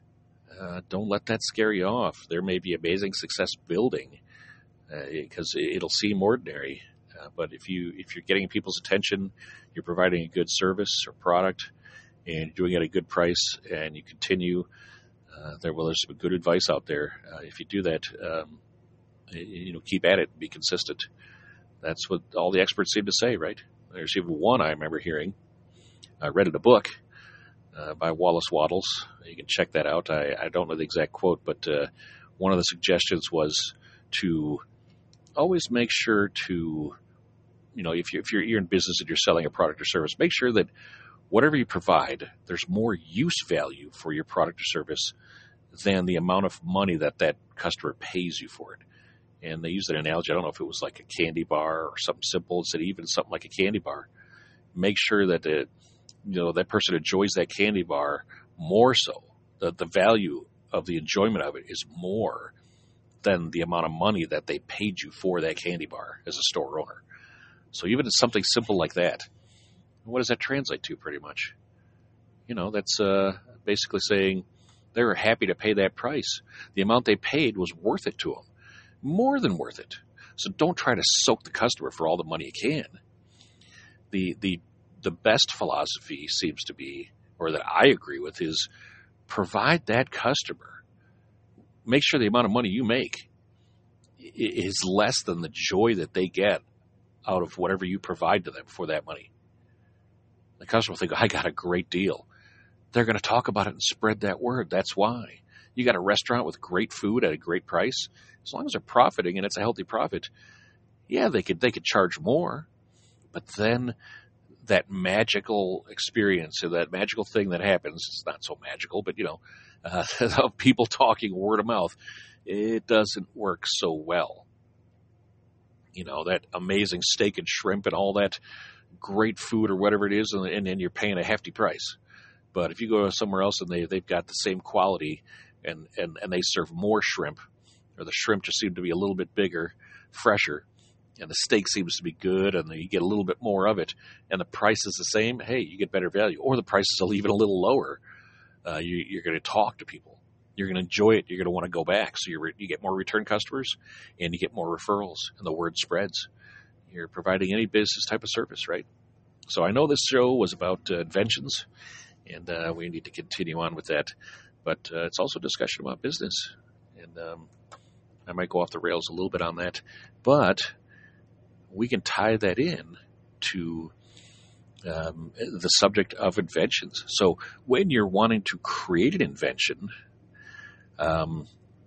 Uh, don't let that scare you off. There may be amazing success building because uh, it'll seem ordinary. Uh, but if you if you're getting people's attention, you're providing a good service or product, and you're doing it at a good price, and you continue, uh, there well, there's some good advice out there. Uh, if you do that, um, you know, keep at it, be consistent. That's what all the experts seem to say, right? There's even one I remember hearing. I read in a book. Uh, by Wallace Wattles. You can check that out. I, I don't know the exact quote, but uh, one of the suggestions was to always make sure to, you know, if, you, if you're, you're in business and you're selling a product or service, make sure that whatever you provide, there's more use value for your product or service than the amount of money that that customer pays you for it. And they used an analogy. I don't know if it was like a candy bar or something simple. Instead of even something like a candy bar, make sure that it, you know, that person enjoys that candy bar more so. The, the value of the enjoyment of it is more than the amount of money that they paid you for that candy bar as a store owner. So even in something simple like that, what does that translate to pretty much? You know, that's uh, basically saying they were happy to pay that price. The amount they paid was worth it to them, more than worth it. So don't try to soak the customer for all the money you can. The, the, The best philosophy seems to be, or that I agree with, is provide that customer. Make sure the amount of money you make is less than the joy that they get out of whatever you provide to them for that money. The customer will think, I got a great deal. They're going to talk about it and spread that word. That's why. You got a restaurant with great food at a great price. As long as they're profiting and it's a healthy profit, yeah, they could they could charge more. But then that magical experience or that magical thing that happens, it's not so magical, but, you know, uh, of people talking word of mouth, it doesn't work so well. You know, that amazing steak and shrimp and all that great food or whatever it is, and, and then you're paying a hefty price. But if you go somewhere else and they, they've got the same quality and, and, and they serve more shrimp, or the shrimp just seem to be a little bit bigger, fresher, and the steak seems to be good, and you get a little bit more of it, and the price is the same, hey, you get better value. Or the prices are even a little lower. Uh, you, you're going to talk to people. You're going to enjoy it. You're going to want to go back. So you you get more return customers, and you get more referrals, and the word spreads. You're providing any business type of service, right? So I know this show was about uh, inventions, and uh, we need to continue on with that. but uh, it's also a discussion about business. And um, I might go off the rails a little bit on that, but we can tie that in to um, the subject of inventions. So when you're wanting to create an invention, um,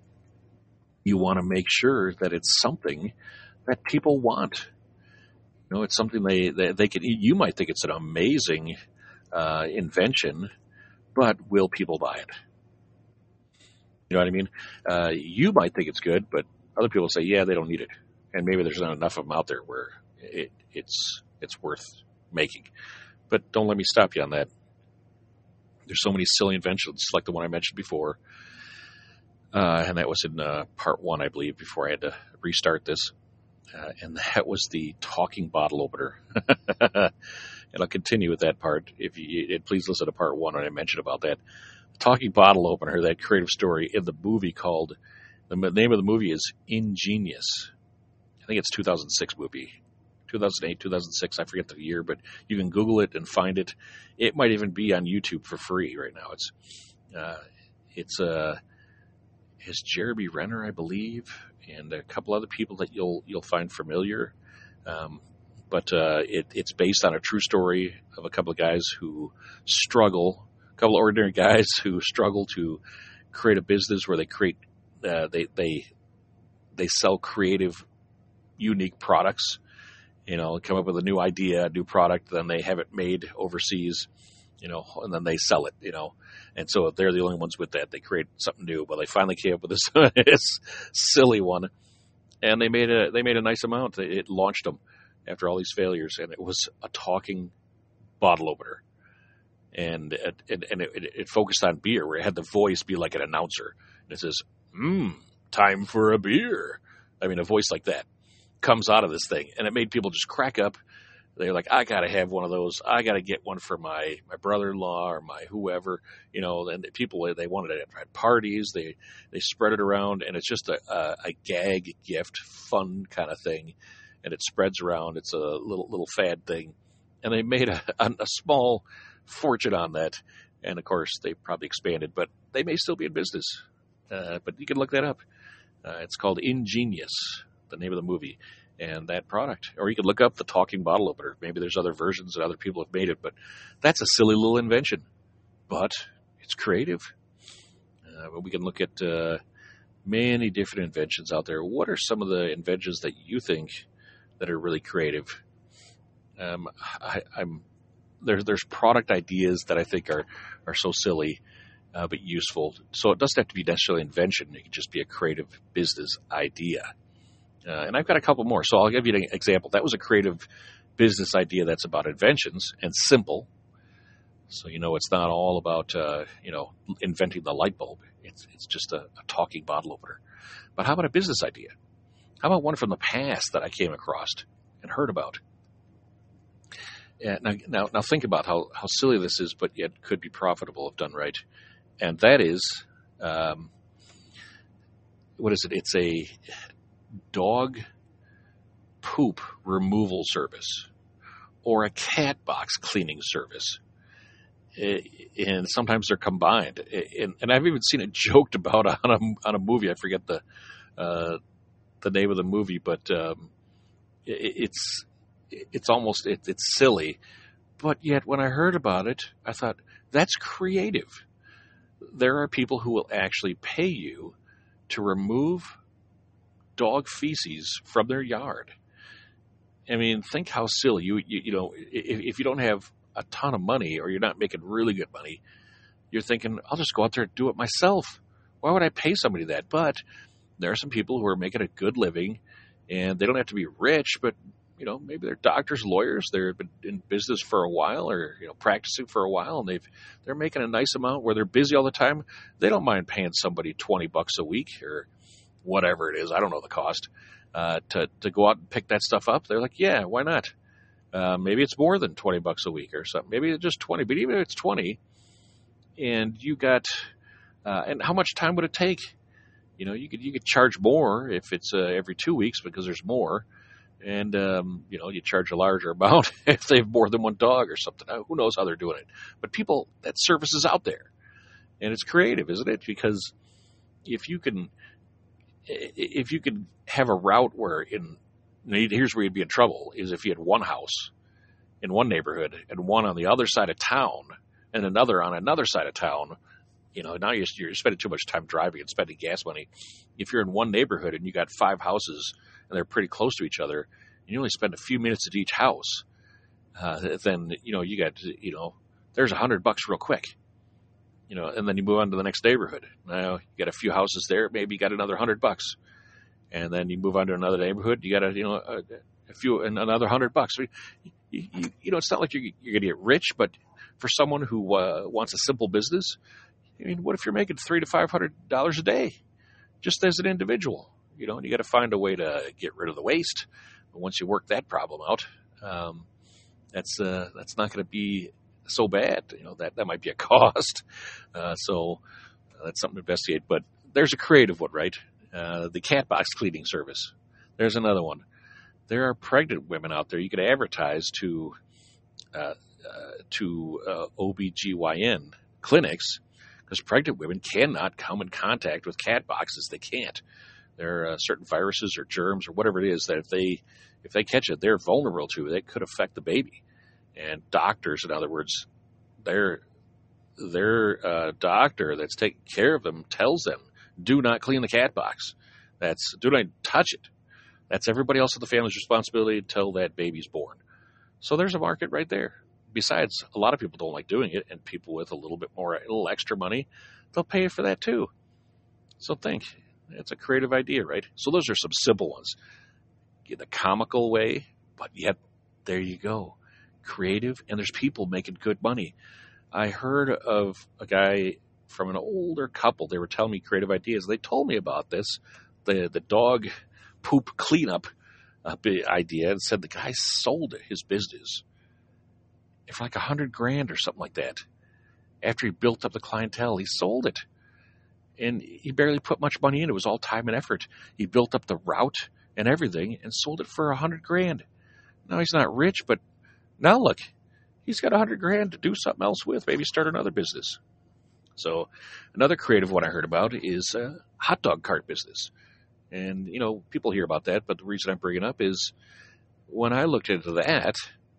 you want to make sure that it's something that people want. You know, it's something they, they, they can, you might think it's an amazing uh, invention, but will people buy it? You know what I mean? Uh, you might think it's good, but other people say, yeah, they don't need it. And maybe there's not enough of them out there where it, it's it's worth making. But don't let me stop you on that. There's so many silly inventions, like the one I mentioned before. Uh, and that was in uh, part one, I believe, before I had to restart this. Uh, and that was the talking bottle opener. And I'll continue with that part. If you, please listen to part one when I mentioned about that. Talking bottle opener, that creative story in the movie called, the name of the movie is Ingenious. I think it's two thousand six movie. two thousand eight, two thousand six, I forget the year, but you can Google it and find it. It might even be on YouTube for free right now. It's, uh, it's, uh, it's Jeremy Renner, I believe, and a couple other people that you'll, you'll find familiar. Um, but, uh, it, it's based on a true story of a couple of guys who struggle, a couple of ordinary guys who struggle to create a business where they create, uh, they, they, they sell creative, unique products, you know, come up with a new idea, a new product, then they have it made overseas, you know, and then they sell it, you know. And so they're the only ones with that. They create something new. Well, they finally came up with this, this silly one, and they made a they made a nice amount. It launched them after all these failures, and it was a talking bottle opener. And it, and, and it, it focused on beer, where it had the voice be like an announcer. And it says, mmm, time for a beer. I mean, a voice like that comes out of this thing, and it made people just crack up. They're like, I got to have one of those. I got to get one for my, my brother-in-law or my whoever, you know, and the people, they wanted it at parties. They, they spread it around, and it's just a, a, a gag gift, fun kind of thing. And it spreads around. It's a little, little fad thing. And they made a, a, a small fortune on that. And of course they probably expanded, but they may still be in business. Uh, but you can look that up. Uh, it's called Ingenious, the name of the movie, and that product. Or you could look up the talking bottle opener. Maybe there's other versions and other people have made it, but that's a silly little invention. But it's creative. Uh, but we can look at uh, many different inventions out there. What are some of the inventions that you think that are really creative? Um, I, I'm there, there's product ideas that I think are, are so silly, uh, but useful. So it doesn't have to be necessarily invention. It can just be a creative business idea. Uh, and I've got a couple more. So I'll give you an example. That was a creative business idea that's about inventions and simple. So, you know, it's not all about, uh, you know, inventing the light bulb. It's it's just a, a talking bottle opener. But how about a business idea? How about one from the past that I came across and heard about? Yeah, now, now, now think about how, how silly this is, but yet could be profitable if done right. And that is, um, what is it? It's a dog poop removal service or a cat box cleaning service. And sometimes they're combined. And, and I've even seen it joked about on a, on a movie. I forget the uh, the name of the movie, but um, it, it's it's almost it, it's silly. But yet, when I heard about it, I thought that's creative. There are people who will actually pay you to remove dog feces from their yard. I mean, think how silly you you, you know if, if you don't have a ton of money or you're not making really good money, you're thinking, I'll just go out there and do it myself. Why would I pay somebody that? But there are some people who are making a good living, and they don't have to be rich, but you know, maybe they're doctors, lawyers, they've been in business for a while, or you know, practicing for a while, and they've they're making a nice amount where they're busy all the time. They don't mind paying somebody twenty bucks a week or whatever it is. I don't know the cost uh, to to go out and pick that stuff up. They're like, yeah, why not? Uh, maybe it's more than twenty bucks a week or something. Maybe it's just twenty, but even if it's twenty, and you got, uh, and how much time would it take? You know, you could you could charge more if it's uh, every two weeks because there's more. And, um, you know, you charge a larger amount if they have more than one dog or something. Who knows how they're doing it. But people, that service is out there. And it's creative, isn't it? Because if you can, if you can have a route where in, here's where you'd be in trouble, is if you had one house in one neighborhood and one on the other side of town and another on another side of town. You know, now you're, you're spending too much time driving and spending gas money. If you're in one neighborhood and you got five houses and they're pretty close to each other, and you only spend a few minutes at each house, uh, then, you know, you got, you know, there's a hundred bucks real quick, you know, and then you move on to the next neighborhood. Now you got a few houses there, maybe you got another hundred bucks. And then you move on to another neighborhood, you got a, you know, a, a few, and another hundred bucks. You, you, you know, it's not like you're, you're going to get rich, but for someone who uh, wants a simple business, I mean, what if you're making three to five hundred dollars a day, just as an individual? You know, and you got to find a way to get rid of the waste. But once you work that problem out, um, that's uh, that's not going to be so bad. You know, that that might be a cost. Uh, so uh, that's something to investigate. But there's a creative one, right? Uh, the cat box cleaning service. There's another one. There are pregnant women out there. You could advertise to uh, uh, to uh, O B G Y N clinics. Because pregnant women cannot come in contact with cat boxes. They can't. There are uh, certain viruses or germs or whatever it is that if they if they catch it, they're vulnerable to. They could affect the baby. And doctors, in other words, their their uh, doctor that's taking care of them tells them, do not clean the cat box. That's do not touch it. That's everybody else in the family's responsibility until that baby's born. So there's a market right there. Besides, a lot of people don't like doing it, and people with a little bit more, a little extra money, they'll pay for that too. So think, it's a creative idea, right? So those are some simple ones. In a comical way, but yet there you go. Creative, and there's people making good money. I heard of a guy from an older couple. They were telling me creative ideas. They told me about this, the the dog poop cleanup uh, idea, and said the guy sold his business for like a hundred grand or something like that. After he built up the clientele, he sold it. And he barely put much money in. It was all time and effort. He built up the route and everything and sold it for a hundred grand. Now he's not rich, but now look, he's got a hundred grand to do something else with. Maybe start another business. So another creative one I heard about is a hot dog cart business. And, you know, people hear about that, but the reason I'm bringing it up is when I looked into that,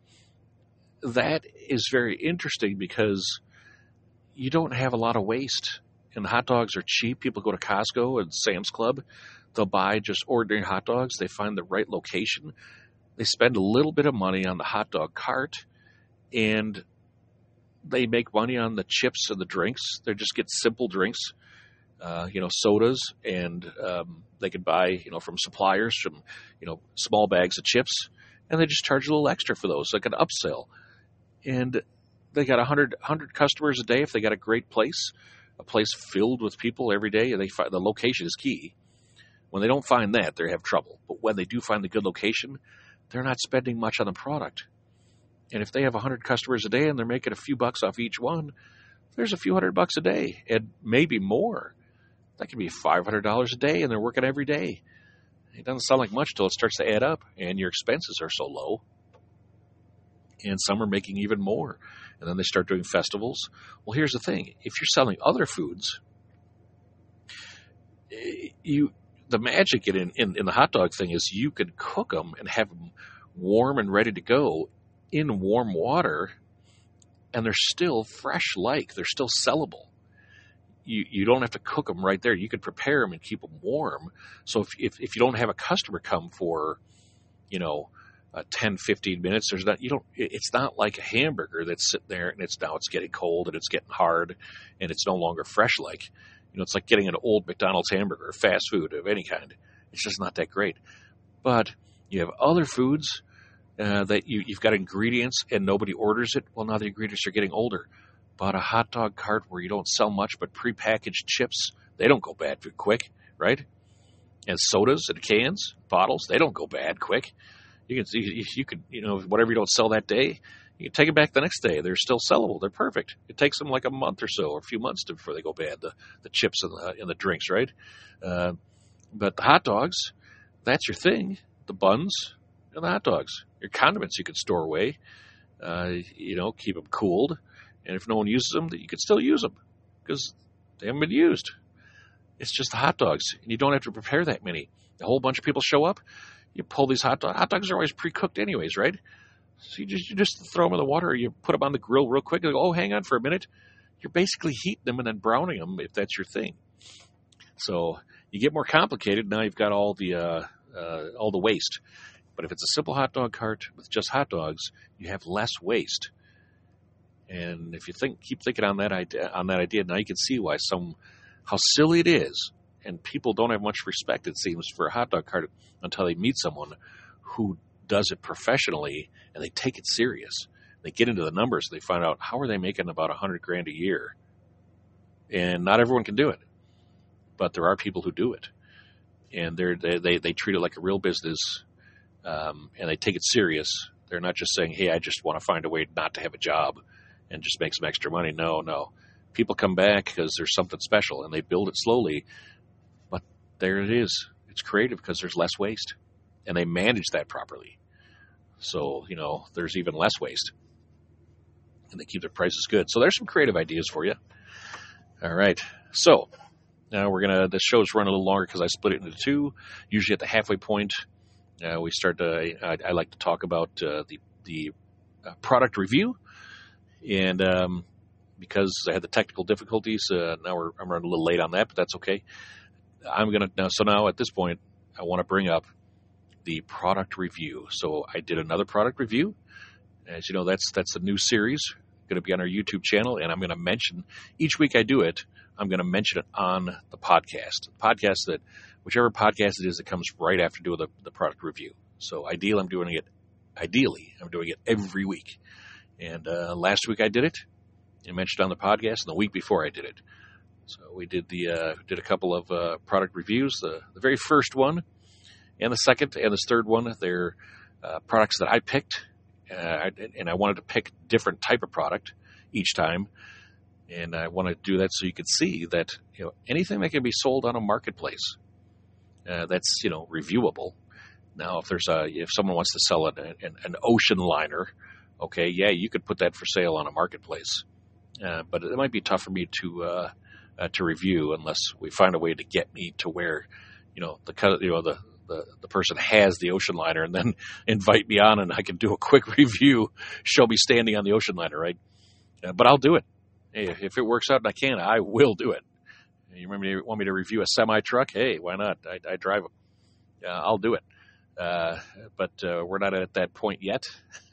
that is very interesting because you don't have a lot of waste. And hot dogs are cheap. People go to Costco and Sam's Club. They'll buy just ordinary hot dogs. They find the right location. They spend a little bit of money on the hot dog cart, and they make money on the chips and the drinks. They just get simple drinks, uh, you know, sodas, and um, they can buy, you know, from suppliers, from, you know, small bags of chips, and they just charge a little extra for those, like an upsell. And they got one hundred, one hundred customers a day if they got a great place, a place filled with people every day. And they find, the location is key. When they don't find that, they have trouble. But when they do find the good location, they're not spending much on the product. And if they have one hundred customers a day and they're making a few bucks off each one, there's a few hundred bucks a day, and maybe more. That could be five hundred dollars a day, and they're working every day. It doesn't sound like much till it starts to add up, and your expenses are so low. And some are making even more. And then they start doing festivals. Well, here's the thing. If you're selling other foods, you the magic in, in, in the hot dog thing is you could cook them and have them warm and ready to go in warm water, and they're still fresh-like. They're still sellable. You you don't have to cook them right there. You could prepare them and keep them warm. So if if, if you don't have a customer come for, you know, uh, ten, fifteen minutes, there's not, you don't, it's not like a hamburger that's sitting there and it's now it's getting cold and it's getting hard and it's no longer fresh-like. You know, it's like getting an old McDonald's hamburger, fast food of any kind. It's just not that great. But you have other foods uh, that you, you've got ingredients and nobody orders it. Well, now the ingredients are getting older. But a hot dog cart where you don't sell much but prepackaged chips, they don't go bad quick, right? And sodas and cans, bottles, they don't go bad quick. You can, you, you could, you know, whatever you don't sell that day, you can take it back the next day. They're still sellable. They're perfect. It takes them like a month or so, or a few months to, before they go bad. The the chips and the, and the drinks, right? Uh, but the hot dogs, that's your thing. The buns and the hot dogs. Your condiments you can store away. Uh, you know, keep them cooled. And if no one uses them, you can still use them because They haven't been used. It's just the hot dogs, and you don't have to prepare that many. A whole bunch of people show up. You pull these hot dogs. Hot dogs are always pre-cooked anyways, right? So you just you just throw them in the water, or you put them on the grill real quick. And go, oh, hang on for a minute. You're basically heating them and then browning them if that's your thing. So you get more complicated. Now you've got all the uh, uh, all the waste. But if it's a simple hot dog cart with just hot dogs, you have less waste. And if you think keep thinking on that idea, on that idea, now you can see why some how silly it is, and people don't have much respect, it seems, for a hot dog cart until they meet someone who does it professionally and they take it serious. They get into the numbers. They find out how are they making about a hundred grand a year, and not everyone can do it, but there are people who do it, and they're, they they they treat it like a real business, um, and they take it serious. They're not just saying, "Hey, I just want to find a way not to have a job and just make some extra money." No, no, people come back because there's something special, and they build it slowly. But there it is. It's creative because there's less waste, and they manage that properly. So you know, there's even less waste. And they keep their prices good. So there's some creative ideas for you. All right. So now we're going to, the show's run a little longer because I split it into two. Usually at the halfway point, uh, we start to, I, I like to talk about uh, the, the uh, product review. And um, because I had the technical difficulties, uh, now we're, I'm running a little late on that, but that's okay. I'm going to, now, so now at this point, I want to bring up the product review. So I did another product review. As you know, that's that's a new series going to be on our YouTube channel, and I'm going to mention each week I do it. I'm going to mention it on the podcast, the podcast that whichever podcast it is that comes right after doing the, the product review. So ideally, I'm doing it. Ideally, I'm doing it every week. And uh, last week I did it. I mentioned it on the podcast, and the week before I did it. So we did the uh, did a couple of uh, product reviews. The the very first one, and the second, and the third one. They're uh, products that I picked. Uh, and I wanted to pick different type of product each time, and I want to do that so you can see that you know anything that can be sold on a marketplace uh, that's you know reviewable. Now, if there's a if someone wants to sell an, an, an ocean liner, okay, yeah, you could put that for sale on a marketplace, uh, but it might be tough for me to uh, uh, to review unless we find a way to get me to where you know the you know the The, the person has the ocean liner and then invite me on and I can do a quick review, show me standing on the ocean liner, right? Uh, but I'll do it. Hey, if it works out and I can, I will do it. You remember you want me to review a semi truck? Hey, why not? I, I drive them. Uh, I'll do it. Uh, but uh, we're not at that point yet.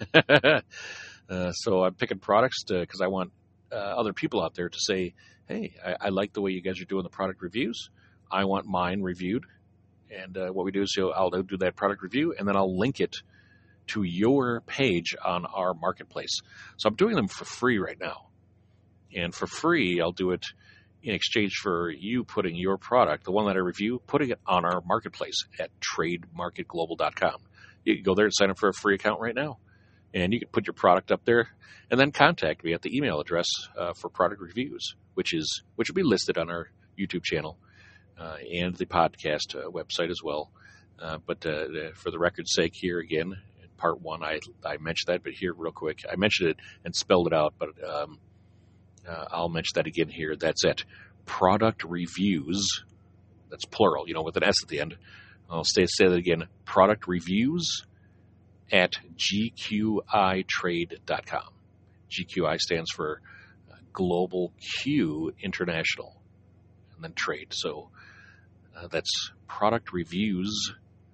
uh, so I'm picking products because I want uh, other people out there to say, hey, I, I like the way you guys are doing the product reviews. I want mine reviewed. And uh, what we do is you know, I'll do that product review, and then I'll link it to your page on our marketplace. So I'm doing them for free right now. And for free, I'll do it in exchange for you putting your product, the one that I review, putting it on our marketplace at trade market global dot com. You can go there and sign up for a free account right now. And you can put your product up there and then contact me at the email address uh, for product reviews, which is which will be listed on our YouTube channel. Uh, and the podcast uh, website as well. Uh, but uh, for the record's sake here again, in part one, I, I mentioned that, but here real quick, I mentioned it and spelled it out, but um, uh, I'll mention that again here. That's it. Product reviews, that's plural, you know, with an S at the end. I'll say, say that again. Product reviews at G Q I trade dot com. G Q I stands for Global Q International, and then trade. So, Uh, that's product reviews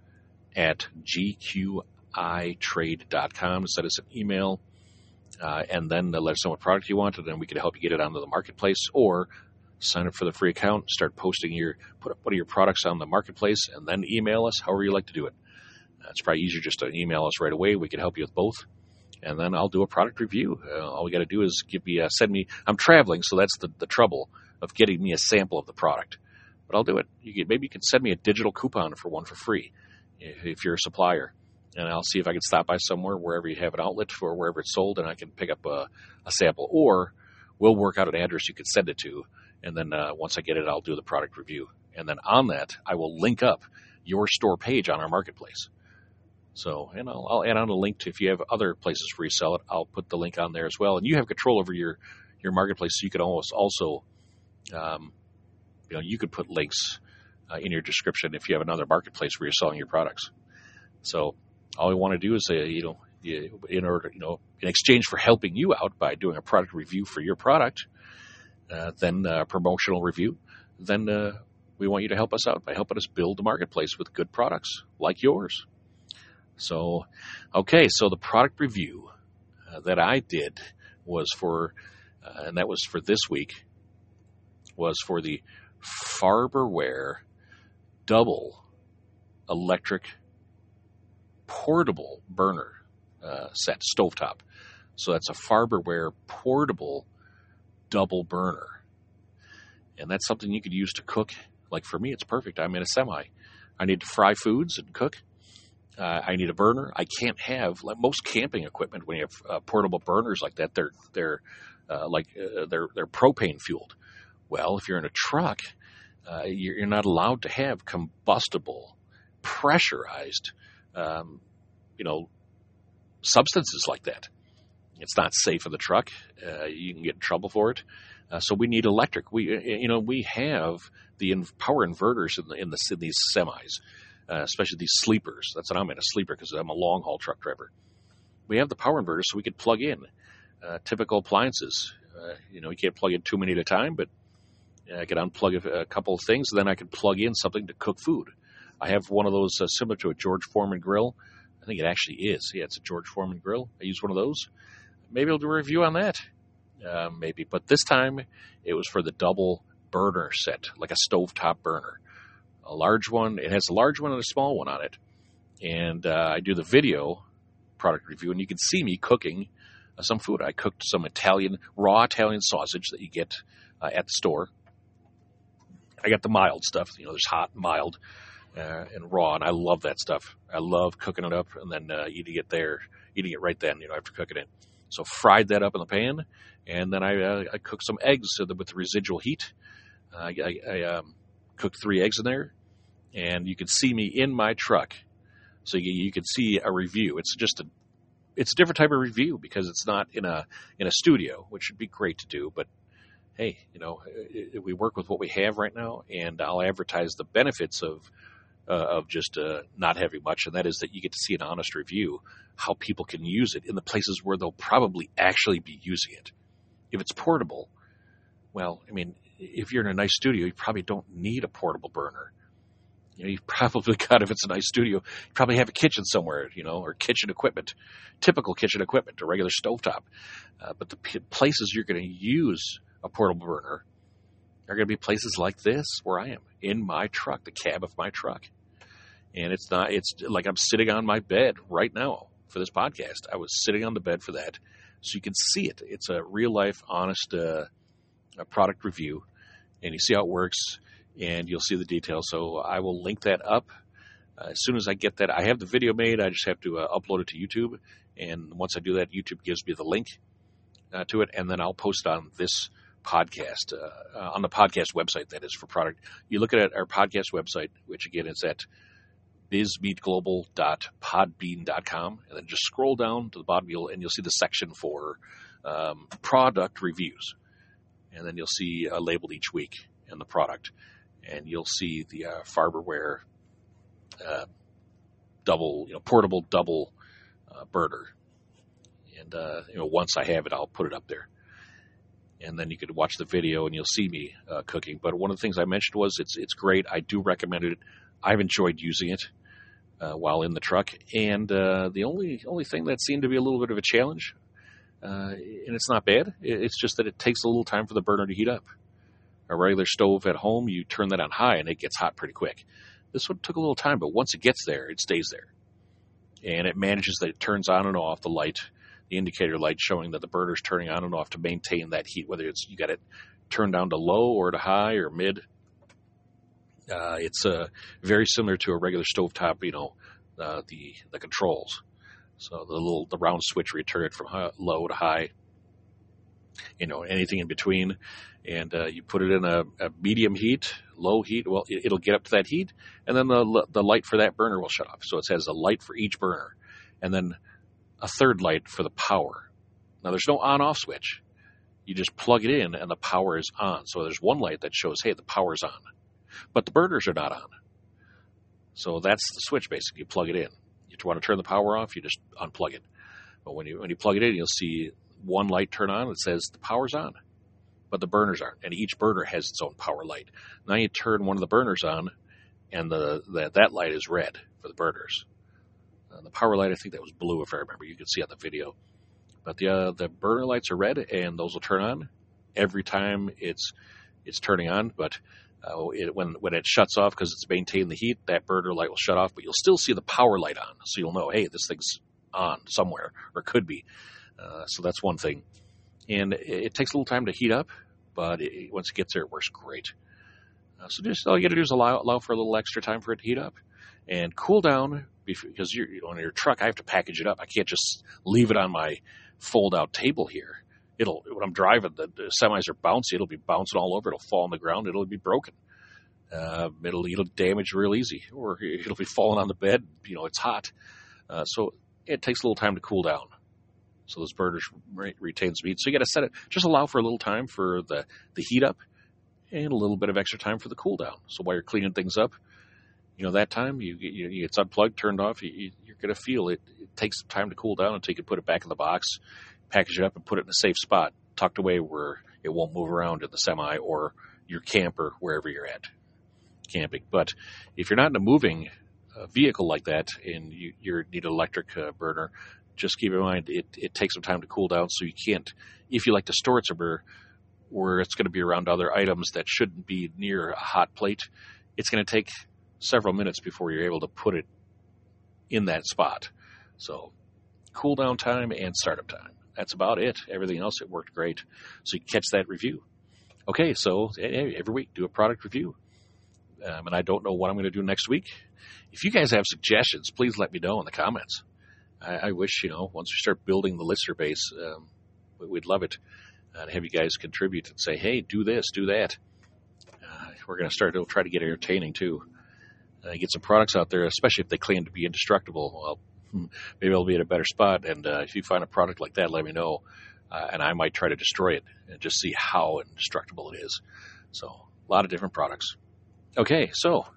at G Q I trade dot com. Send us an email uh, and then let us know what product you want, and then we can help you get it onto the marketplace, or sign up for the free account, start posting your put up one of your products on the marketplace, and then email us however you like to do it. Uh, it's probably easier just to email us right away. We can help you with both, and then I'll do a product review. Uh, all we got to do is give me a, send me. I'm traveling, so that's the, the trouble of getting me a sample of the product. But I'll do it. You can, maybe you can send me a digital coupon for one for free if you're a supplier. And I'll see if I can stop by somewhere, wherever you have an outlet for wherever it's sold, and I can pick up a, a sample. Or we'll work out an address you can send it to. And then uh, once I get it, I'll do the product review. And then on that, I will link up your store page on our marketplace. So, and I'll, I'll add on a link to, if you have other places where you sell it, I'll put the link on there as well. And you have control over your, your marketplace, so you can almost also um, you know, you could put links uh, in your description if you have another marketplace where you're selling your products. So all we want to do is, uh, you know, in order, you know, in exchange for helping you out by doing a product review for your product, uh, then a promotional review, then uh, we want you to help us out by helping us build a marketplace with good products like yours. So, okay, so the product review uh, that I did was for, uh, and that was for this week, was for the Farberware double electric portable burner uh, set, stovetop. So that's a Farberware portable double burner. And that's something you could use to cook. Like for me, it's perfect. I'm in a semi. I need to fry foods and cook. Uh, I need a burner. I can't have, like most camping equipment, when you have uh, portable burners like that, they're they're uh, like uh, they're they're propane fueled. Well, if you're in a truck, uh, you're, you're not allowed to have combustible, pressurized, um, you know, substances like that. It's not safe in the truck. Uh, you can get in trouble for it. Uh, so we need electric. We, you know, we have the in, power inverters in, the, in, the, in these semis, uh, especially these sleepers. That's what I'm in, a sleeper, because I'm a long haul truck driver. We have the power inverters, so we could plug in uh, typical appliances. Uh, you know, you can't plug in too many at a time, but I could unplug a, a couple of things, and then I could plug in something to cook food. I have one of those uh, similar to a George Foreman grill. I think it actually is. Yeah, it's a George Foreman grill. I use one of those. Maybe I'll do a review on that. Uh, maybe. But this time, it was for the double burner set, like a stovetop burner. A large one. It has a large one and a small one on it. And uh, I do the video product review, and you can see me cooking uh, some food. I cooked some Italian, raw Italian sausage that you get uh, at the store. I got the mild stuff. You know, there's hot and mild uh, and raw, and I love that stuff. I love cooking it up and then uh, eating it there, eating it right then, you know, after cooking it. So fried that up in the pan, and then I, uh, I cooked some eggs so that with the residual heat. Uh, I, I, I um, cooked three eggs in there, and you can see me in my truck. So you, you can see a review. It's just a, it's a different type of review because it's not in a in a studio, which would be great to do. But hey, you know, it, we work with what we have right now, and I'll advertise the benefits of uh, of just uh, not having much, and that is that you get to see an honest review, how people can use it in the places where they'll probably actually be using it. If it's portable, well, I mean, if you're in a nice studio, you probably don't need a portable burner. You know, you've probably got, if it's a nice studio, you probably have a kitchen somewhere, you know, or kitchen equipment, typical kitchen equipment, a regular stovetop. Uh, but the p- places you're going to use a portable burner are going to be places like this, where I am, in my truck, the cab of my truck. And it's not, it's like I'm sitting on my bed right now for this podcast. I was sitting on the bed for that. So you can see it. It's a real life, honest uh, product review. And you see how it works, and you'll see the details. So I will link that up. Uh, as soon as I get that, I have the video made. I just have to uh, upload it to YouTube. And once I do that, YouTube gives me the link uh, to it. And then I'll post on this podcast, uh, uh, on the podcast website, that is, for product. You look at our podcast website, which again is at biz meet global dot podbean dot com, and then just scroll down to the bottom, you'll, and you'll see the section for um, product reviews. And then you'll see uh, labeled each week and the product. And you'll see the uh, Farberware uh, double, you know, portable double uh, burner. And, uh, you know, once I have it, I'll put it up there. And then you could watch the video and you'll see me uh, cooking. But one of the things I mentioned was it's it's great. I do recommend it. I've enjoyed using it uh, while in the truck. And uh, the only only thing that seemed to be a little bit of a challenge, uh, and it's not bad, it's just that it takes a little time for the burner to heat up. A regular stove at home, you turn that on high and it gets hot pretty quick. This one took a little time, but once it gets there, it stays there. And it manages that it turns on and off the light, the indicator light showing that the burner's turning on and off to maintain that heat, whether it's you got it turned down to low or to high or mid. Uh, it's uh, very similar to a regular stovetop, you know, uh, the the controls. So the little the round switch where you turn it from high, low to high, you know, anything in between. And uh, you put it in a, a medium heat, low heat. Well, it, it'll get up to that heat, and then the the light for that burner will shut off. So it has a light for each burner, and then a third light for the power. Now, there's no on-off switch. You just plug it in and the power is on. So there's one light that shows, hey, the power's on. But the burners are not on. So that's the switch, basically. You plug it in. If you want to turn the power off, you just unplug it. But when you when you plug it in, you'll see one light turn on that says the power's on. But the burners aren't. And each burner has its own power light. Now you turn one of the burners on, and the, the that light is red for the burners. Uh, the power light, I think that was blue, if I remember. You can see on the video. But the uh, the burner lights are red, and those will turn on every time it's it's turning on. But uh, it, when when it shuts off because it's maintaining the heat, that burner light will shut off. But you'll still see the power light on, so you'll know, hey, this thing's on somewhere, or could be. Uh, so that's one thing. And it, it takes a little time to heat up, but it, once it gets there, it works great. Uh, so just all you got to do is allow allow for a little extra time for it to heat up and cool down. Because you're, on your truck, I have to package it up. I can't just leave it on my fold-out table here. It'll when I'm driving, the, the semis are bouncy. It'll be bouncing all over. It'll fall on the ground. It'll be broken. Uh, it'll it'll damage real easy, or it'll be falling on the bed. You know, it's hot, uh, so it takes a little time to cool down. So those burners re- retain some heat. So you got to set it. Just allow for a little time for the the heat up, and a little bit of extra time for the cool down. So while you're cleaning things up, you know, that time you, you it's unplugged, turned off. You, you're going to feel it. It takes some time to cool down until you can put it back in the box, package it up, and put it in a safe spot, tucked away where it won't move around in the semi or your camper, wherever you're at camping. But if you're not in a moving uh, vehicle like that and you you need an electric uh, burner, just keep in mind it, it takes some time to cool down. So you can't, if you like to store it somewhere where it's going to be around other items that shouldn't be near a hot plate, it's going to take several minutes before you're able to put it in that spot. So cool down time and startup time. That's about it. Everything else, it worked great. So you can catch that review. Okay, so every week do a product review. Um, and I don't know what I'm going to do next week. If you guys have suggestions, please let me know in the comments. I, I wish, you know, once we start building the listener base, um, we'd love it. Uh, to have you guys contribute and say, hey, do this, do that. Uh, we're going to start to try to get entertaining too. Uh, get some products out there, especially if they claim to be indestructible. Well, maybe I'll be in a better spot. And uh, if you find a product like that, let me know. Uh, and I might try to destroy it and just see how indestructible it is. So a lot of different products. Okay, so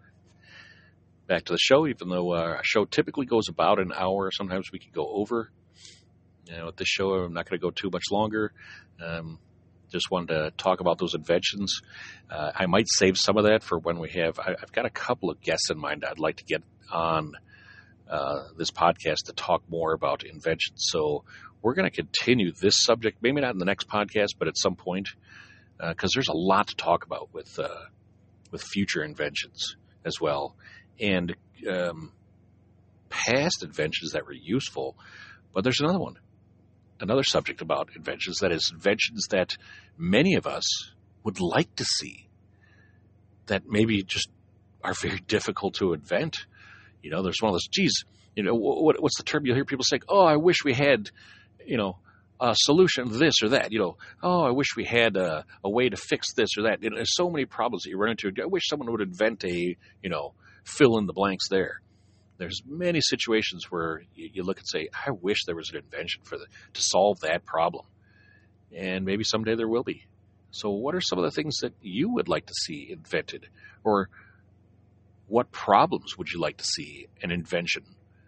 back to the show. Even though uh, our show typically goes about an hour, sometimes we can go over. You know, with this show, I'm not going to go too much longer. Um, just wanted to talk about those inventions. Uh, I might save some of that for when we have. I, I've got a couple of guests in mind I'd like to get on uh, this podcast to talk more about inventions. So we're going to continue this subject, maybe not in the next podcast, but at some point, because uh, there's a lot to talk about with uh, with future inventions as well, and um, past inventions that were useful. But there's another one. Another subject about inventions, that is inventions that many of us would like to see that maybe just are very difficult to invent. You know, there's one of those, geez, you know, what, what's the term you'll hear people say? Oh, I wish we had, you know, a solution to this or that. You know, oh, I wish we had a, a way to fix this or that. You know, there's so many problems that you run into. I wish someone would invent a, you know, fill in the blanks there. There's many situations where you look and say, I wish there was an invention for the, to solve that problem. And maybe someday there will be. So what are some of the things that you would like to see invented? Or what problems would you like to see an invention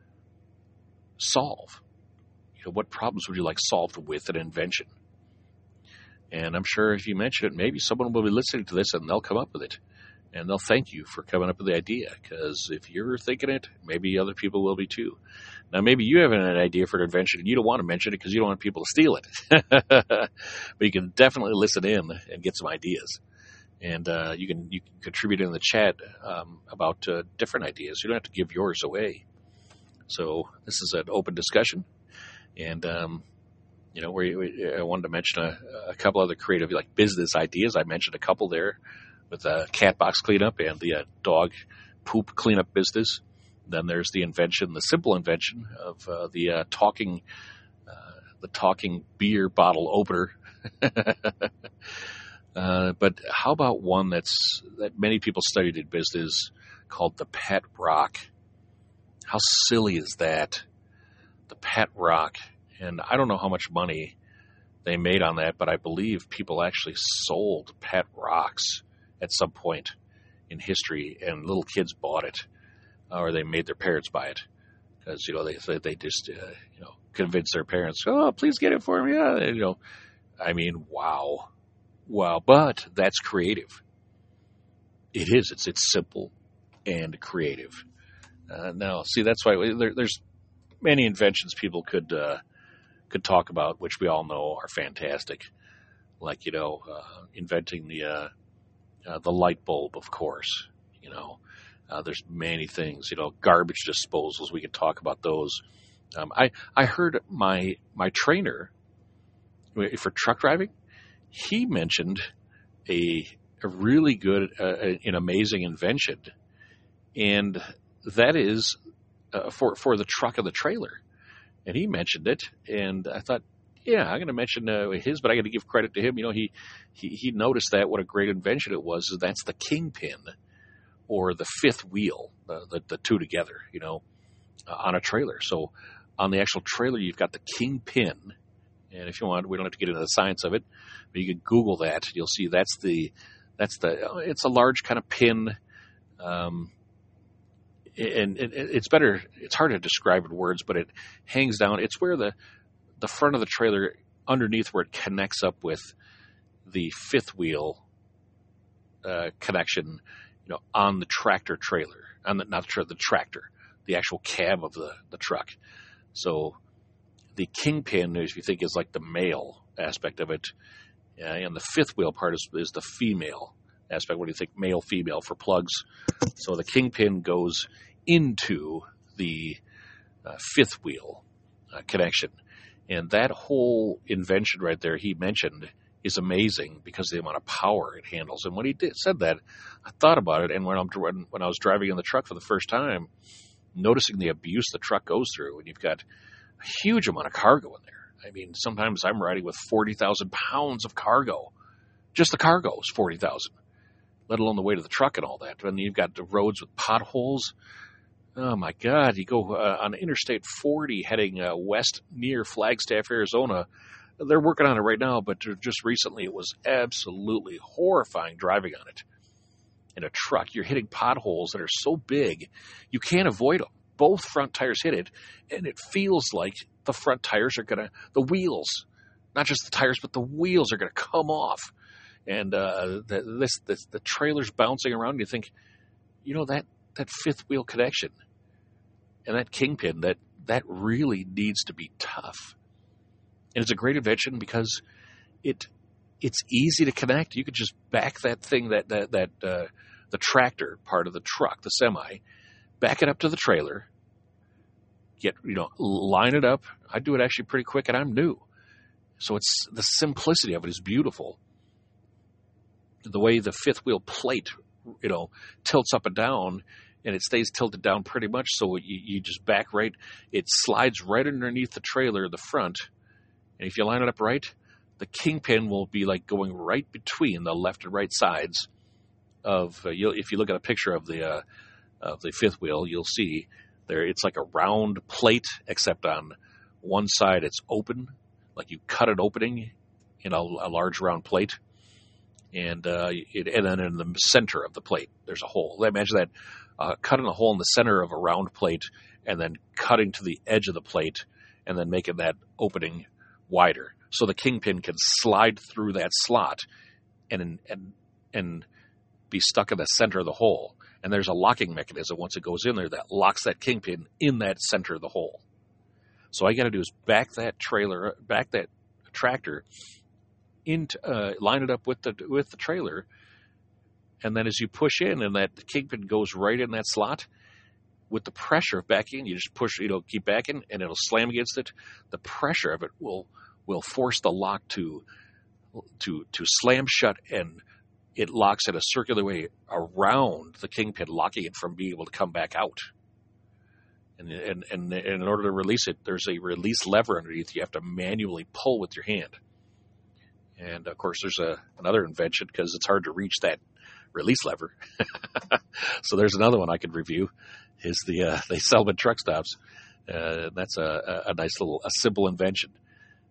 solve? You know, what problems would you like solved with an invention? And I'm sure if you mention it, maybe someone will be listening to this and they'll come up with it. And they'll thank you for coming up with the idea, because if you're thinking it, maybe other people will be too. Now, maybe you have an idea for an invention and you don't want to mention it because you don't want people to steal it. But you can definitely listen in and get some ideas. And uh, you can you can contribute in the chat um, about uh, different ideas. You don't have to give yours away. So this is an open discussion. And, um, you know, we, we, I wanted to mention a, a couple other creative, like business ideas. I mentioned a couple there. With the cat box cleanup and the uh, dog poop cleanup business. Then there's the invention, the simple invention of uh, the uh, talking, uh, the talking beer bottle opener. uh, but how about one that's that many people studied in business called the pet rock? How silly is that? The pet rock, and I don't know how much money they made on that, but I believe people actually sold pet rocks at some point in history, and little kids bought it, or they made their parents buy it because you know they they just uh, you know convinced their parents, oh, please get it for me, yeah, and, you know, I mean, wow, wow, but that's creative. It is. It's it's simple and creative. Uh, now, see, that's why we, there, there's many inventions people could uh, could talk about, which we all know are fantastic. Like, you know, uh, inventing the uh, uh, the light bulb, of course. You know, uh, there's many things. You know, garbage disposals. We could talk about those. Um, I I heard my my trainer for truck driving. He mentioned a a really good, uh, an amazing invention, and that is uh, for for the truck and the trailer. And he mentioned it, and I thought, yeah, I'm going to mention uh, his, but I got to give credit to him. You know, he, he he noticed that what a great invention it was. That's the kingpin, or the fifth wheel, the the, the two together. You know, uh, on a trailer. So on the actual trailer, you've got the kingpin, and if you want, we don't have to get into the science of it, but you can Google that. You'll see that's the that's the it's a large kind of pin. Um, And it's better, it's hard to describe in words, but it hangs down. It's where the, the front of the trailer, underneath where it connects up with the fifth wheel uh, connection, you know, on the tractor trailer, on the, not the, the tractor, the actual cab of the, the truck. So the kingpin, if you think, is like the male aspect of it, uh, and the fifth wheel part is, is the female aspect. What do you think? Male, female for plugs. So the kingpin goes into the uh, fifth wheel uh, connection. And that whole invention right there he mentioned is amazing because of the amount of power it handles. And when he did, said that, I thought about it. And when, I'm, when I was driving in the truck for the first time, noticing the abuse the truck goes through, and you've got a huge amount of cargo in there. I mean, sometimes I'm riding with forty thousand pounds of cargo. Just the cargo is forty thousand. Let alone the weight of the truck and all that. And you've got the roads with potholes. Oh, my God. You go uh, on Interstate forty heading uh, west near Flagstaff, Arizona. They're working on it right now, but just recently it was absolutely horrifying driving on it. In a truck, you're hitting potholes that are so big, you can't avoid them. Both front tires hit it, and it feels like the front tires are going to, the wheels, not just the tires, but the wheels are going to come off. And uh, the, this, this the trailer's bouncing around. And you think, you know, that, that fifth wheel connection and that kingpin, that that really needs to be tough. And it's a great invention because it it's easy to connect. You could just back that thing, that that that uh, the tractor part of the truck, the semi, back it up to the trailer. Get you know, line it up. I do it actually pretty quick, and I'm new, so it's the simplicity of it is beautiful. The way the fifth wheel plate, you know, tilts up and down, and it stays tilted down pretty much. So you, you just back right. It slides right underneath the trailer, the front. And if you line it up right, the kingpin will be like going right between the left and right sides of, uh, you'll, if you look at a picture of the, uh, of the fifth wheel, you'll see there, it's like a round plate, except on one side it's open, like you cut an opening in a, a large round plate. And uh, it, and then in the center of the plate, there's a hole. Imagine that, uh, cutting a hole in the center of a round plate and then cutting to the edge of the plate and then making that opening wider. So the kingpin can slide through that slot and and and be stuck in the center of the hole. And there's a locking mechanism once it goes in there that locks that kingpin in that center of the hole. So all you got to do is back that trailer, back that tractor, into uh, line it up with the with the trailer, and then as you push in, and that kingpin goes right in that slot, with the pressure of backing, you just push, you know, keep backing, and it'll slam against it. The pressure of it will will force the lock to to to slam shut, and it locks in a circular way around the kingpin, locking it from being able to come back out. And and and, and in order to release it, there's a release lever underneath. You have to manually pull with your hand. And, of course, there's a, another invention because it's hard to reach that release lever. So there's another one I could review is the uh, they sell them at truck stops. Uh, that's a, a nice little, a simple invention.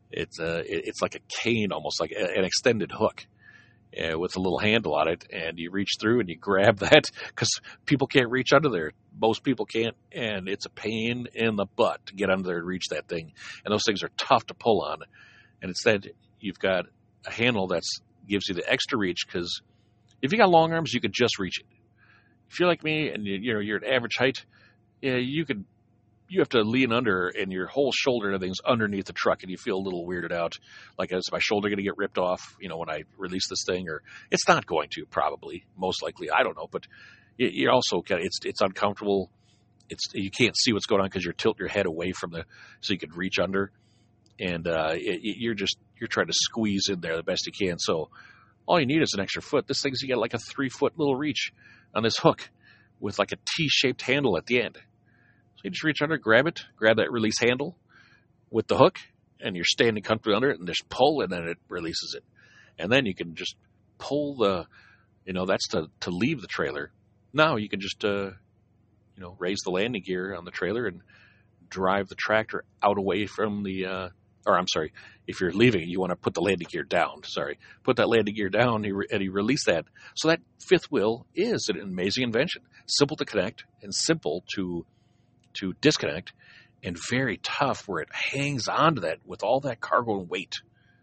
It's a, it's like a cane, almost like an extended hook uh, with a little handle on it. And you reach through and you grab that because people can't reach under there. Most people can't. And it's a pain in the butt to get under there and reach that thing. And those things are tough to pull on. And instead, you've got a handle that gives you the extra reach because if you got long arms, you could just reach it. If you're like me and you, you know, you're at average height, yeah, you could. You have to lean under, and your whole shoulder and everything's underneath the truck, and you feel a little weirded out. Like, is my shoulder going to get ripped off, you know, when I release this thing? Or it's not going to, probably, most likely. I don't know, but you, you also kind of, it's it's uncomfortable. It's you can't see what's going on because you're tilting your head away from the, so you could reach under, and uh, it, you're just you're trying to squeeze in there the best you can. So all you need is an extra foot. This thing's you got like a three foot little reach on this hook with like a T-shaped handle at the end. So you just reach under, grab it, grab that release handle with the hook, and you're standing comfortably under it, and just pull, and then it releases it. And then you can just pull the, you know, that's to, to leave the trailer. Now you can just, uh, you know, raise the landing gear on the trailer and drive the tractor out away from the, uh, or I'm sorry, if you're leaving, you want to put the landing gear down. Sorry. Put that landing gear down, and you release that. So that fifth wheel is an amazing invention. Simple to connect and simple to to disconnect, and very tough where it hangs onto that with all that cargo and weight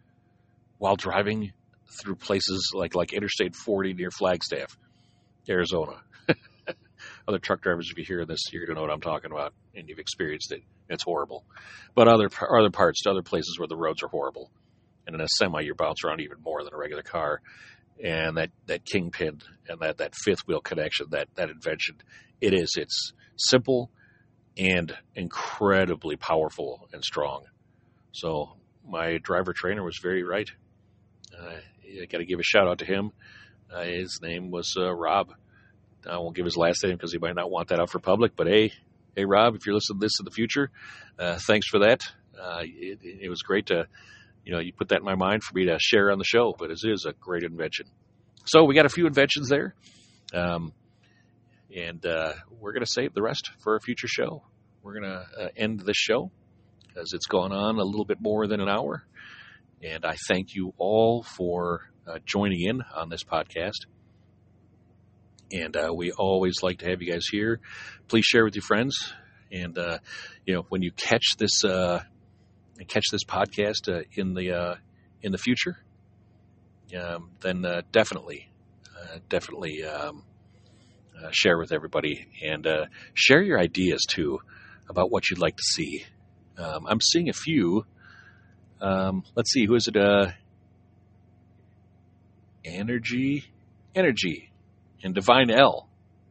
while driving through places like, like Interstate forty near Flagstaff, Arizona. Other truck drivers, if you hear this, you're going to know what I'm talking about, and you've experienced it. It's horrible. But other other parts, other places where the roads are horrible, and in a semi, you bounce around even more than a regular car. And that, that kingpin and that, that fifth wheel connection, that, that invention, it is. It's simple and incredibly powerful and strong. So my driver trainer was very right. Uh, I got to give a shout out to him. Uh, his name was uh, Rob. I won't give his last name because he might not want that out for public. But hey, hey Rob, if you're listening to this in the future, uh, thanks for that. Uh, it, it was great to, you know, you put that in my mind for me to share on the show. But it is a great invention. So we got a few inventions there. Um, And uh, we're going to save the rest for a future show. We're going to uh, end this show because it's gone on a little bit more than an hour. And I thank you all for uh, joining in on this podcast. And uh, we always like to have you guys here. Please share with your friends. And, uh, you know, when you catch this uh, catch this podcast uh, in the uh, in the future, um, then uh, definitely, uh, definitely um, Uh, share with everybody, and uh, share your ideas too about what you'd like to see. Um, I'm seeing a few. Um, let's see, who is it? Uh, Energy, Energy, and Divine L.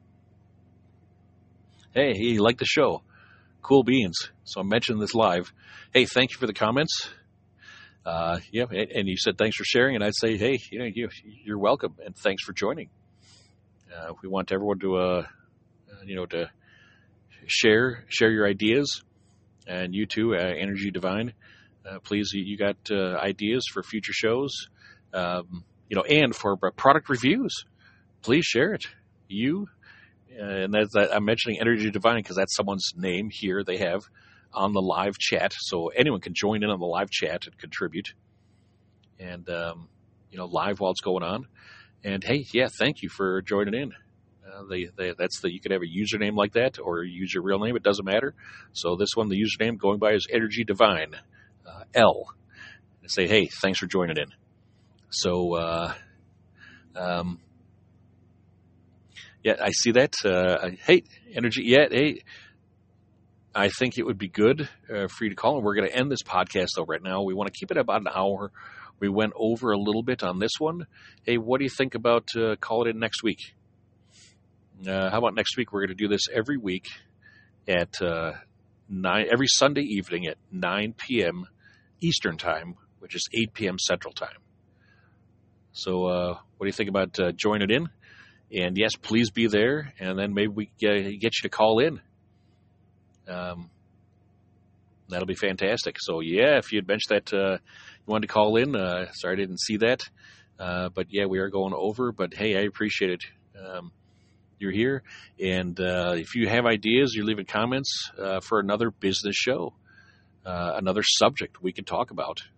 Hey, you like the show? Cool beans. So I'm mentioning this live. Hey, thank you for the comments. Uh, yeah, and, and you said thanks for sharing, and I'd say, hey, you know, you, you're welcome, and thanks for joining. Uh, we want everyone to, uh, you know, to share share your ideas, and you too, uh, Energy Divine. Uh, please, you, you got uh, ideas for future shows, um, you know, and for product reviews. Please share it. You, uh, and that's that, I'm mentioning Energy Divine because that's someone's name here they have on the live chat, so anyone can join in on the live chat and contribute, and um, you know, live while it's going on. And hey, yeah, thank you for joining in. Uh, they, they, that's the you can have a username like that or use your real name. It doesn't matter. So this one, the username going by is Energy Divine uh, L. And say, hey, thanks for joining in. So, uh, um, yeah, I see that. Uh, hey, Energy, yeah, hey. I think it would be good uh, for you to call, and we're going to end this podcast though right now. We want to keep it about an hour. We went over a little bit on this one. Hey, what do you think about uh, call it in next week? Uh, how about next week? We're going to do this every week at uh, nine, every Sunday evening at nine p.m. Eastern time, which is eight p.m. Central time. So, uh, what do you think about uh, joining in? And yes, please be there, and then maybe we get, get you to call in. Um, that'll be fantastic. So, yeah, if you had mentioned that uh, you wanted to call in, uh, sorry I didn't see that. Uh, but, yeah, we are going over. But, hey, I appreciate it. Um, you're here. And uh, if you have ideas, you're leaving comments uh, for another business show, uh, another subject we can talk about.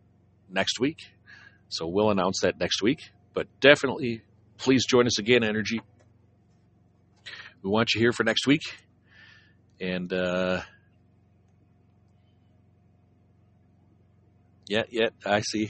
next week. So we'll announce that next week. But definitely, please join us again, Energy. We want you here for next week. And, uh, yeah, yeah, I see.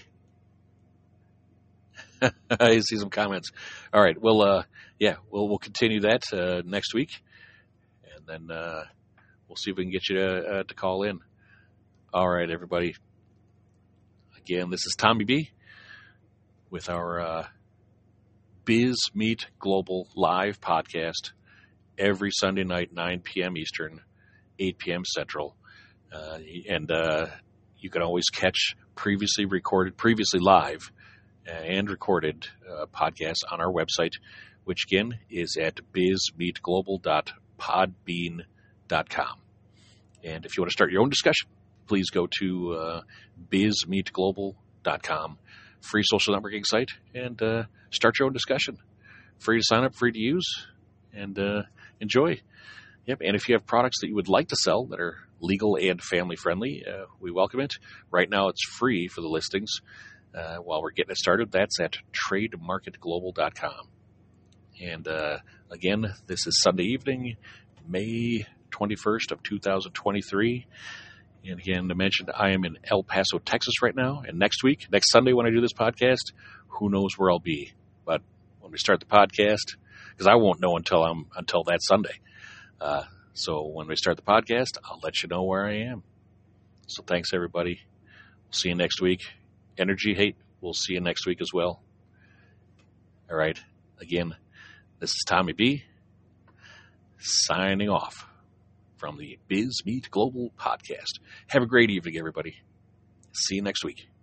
I see some comments. All right. Well, uh, yeah, we'll, we'll continue that uh, next week. And then uh, we'll see if we can get you to, uh, to call in. All right, everybody. Again, this is Tommy B with our uh, Biz Meet Global live podcast every Sunday night, nine p.m. Eastern, eight p.m. Central. Uh, and uh, you can always catch previously recorded, previously live and recorded uh, podcasts on our website, which again is at biz meet global dot podbean dot com. And if you want to start your own discussion, please go to uh, biz meet global dot com, free social networking site, and uh, start your own discussion. Free to sign up, free to use, and uh, enjoy. Yep. And if you have products that you would like to sell that are legal and family friendly, uh, we welcome it. Right now, it's free for the listings. Uh, while we're getting it started, that's at trade market global dot com. And uh, again, this is Sunday evening, May twenty-first of two thousand twenty-three. And again, I mentioned I am in El Paso, Texas right now. And next week, next Sunday when I do this podcast, who knows where I'll be. But when we start the podcast, because I won't know until I'm until that Sunday. Uh, so when we start the podcast, I'll let you know where I am. So thanks, everybody. We'll see you next week. Energy Hate, we'll see you next week as well. All right. Again, this is Tommy B signing off from the Biz Meet Global podcast. Have a great evening, everybody. See you next week.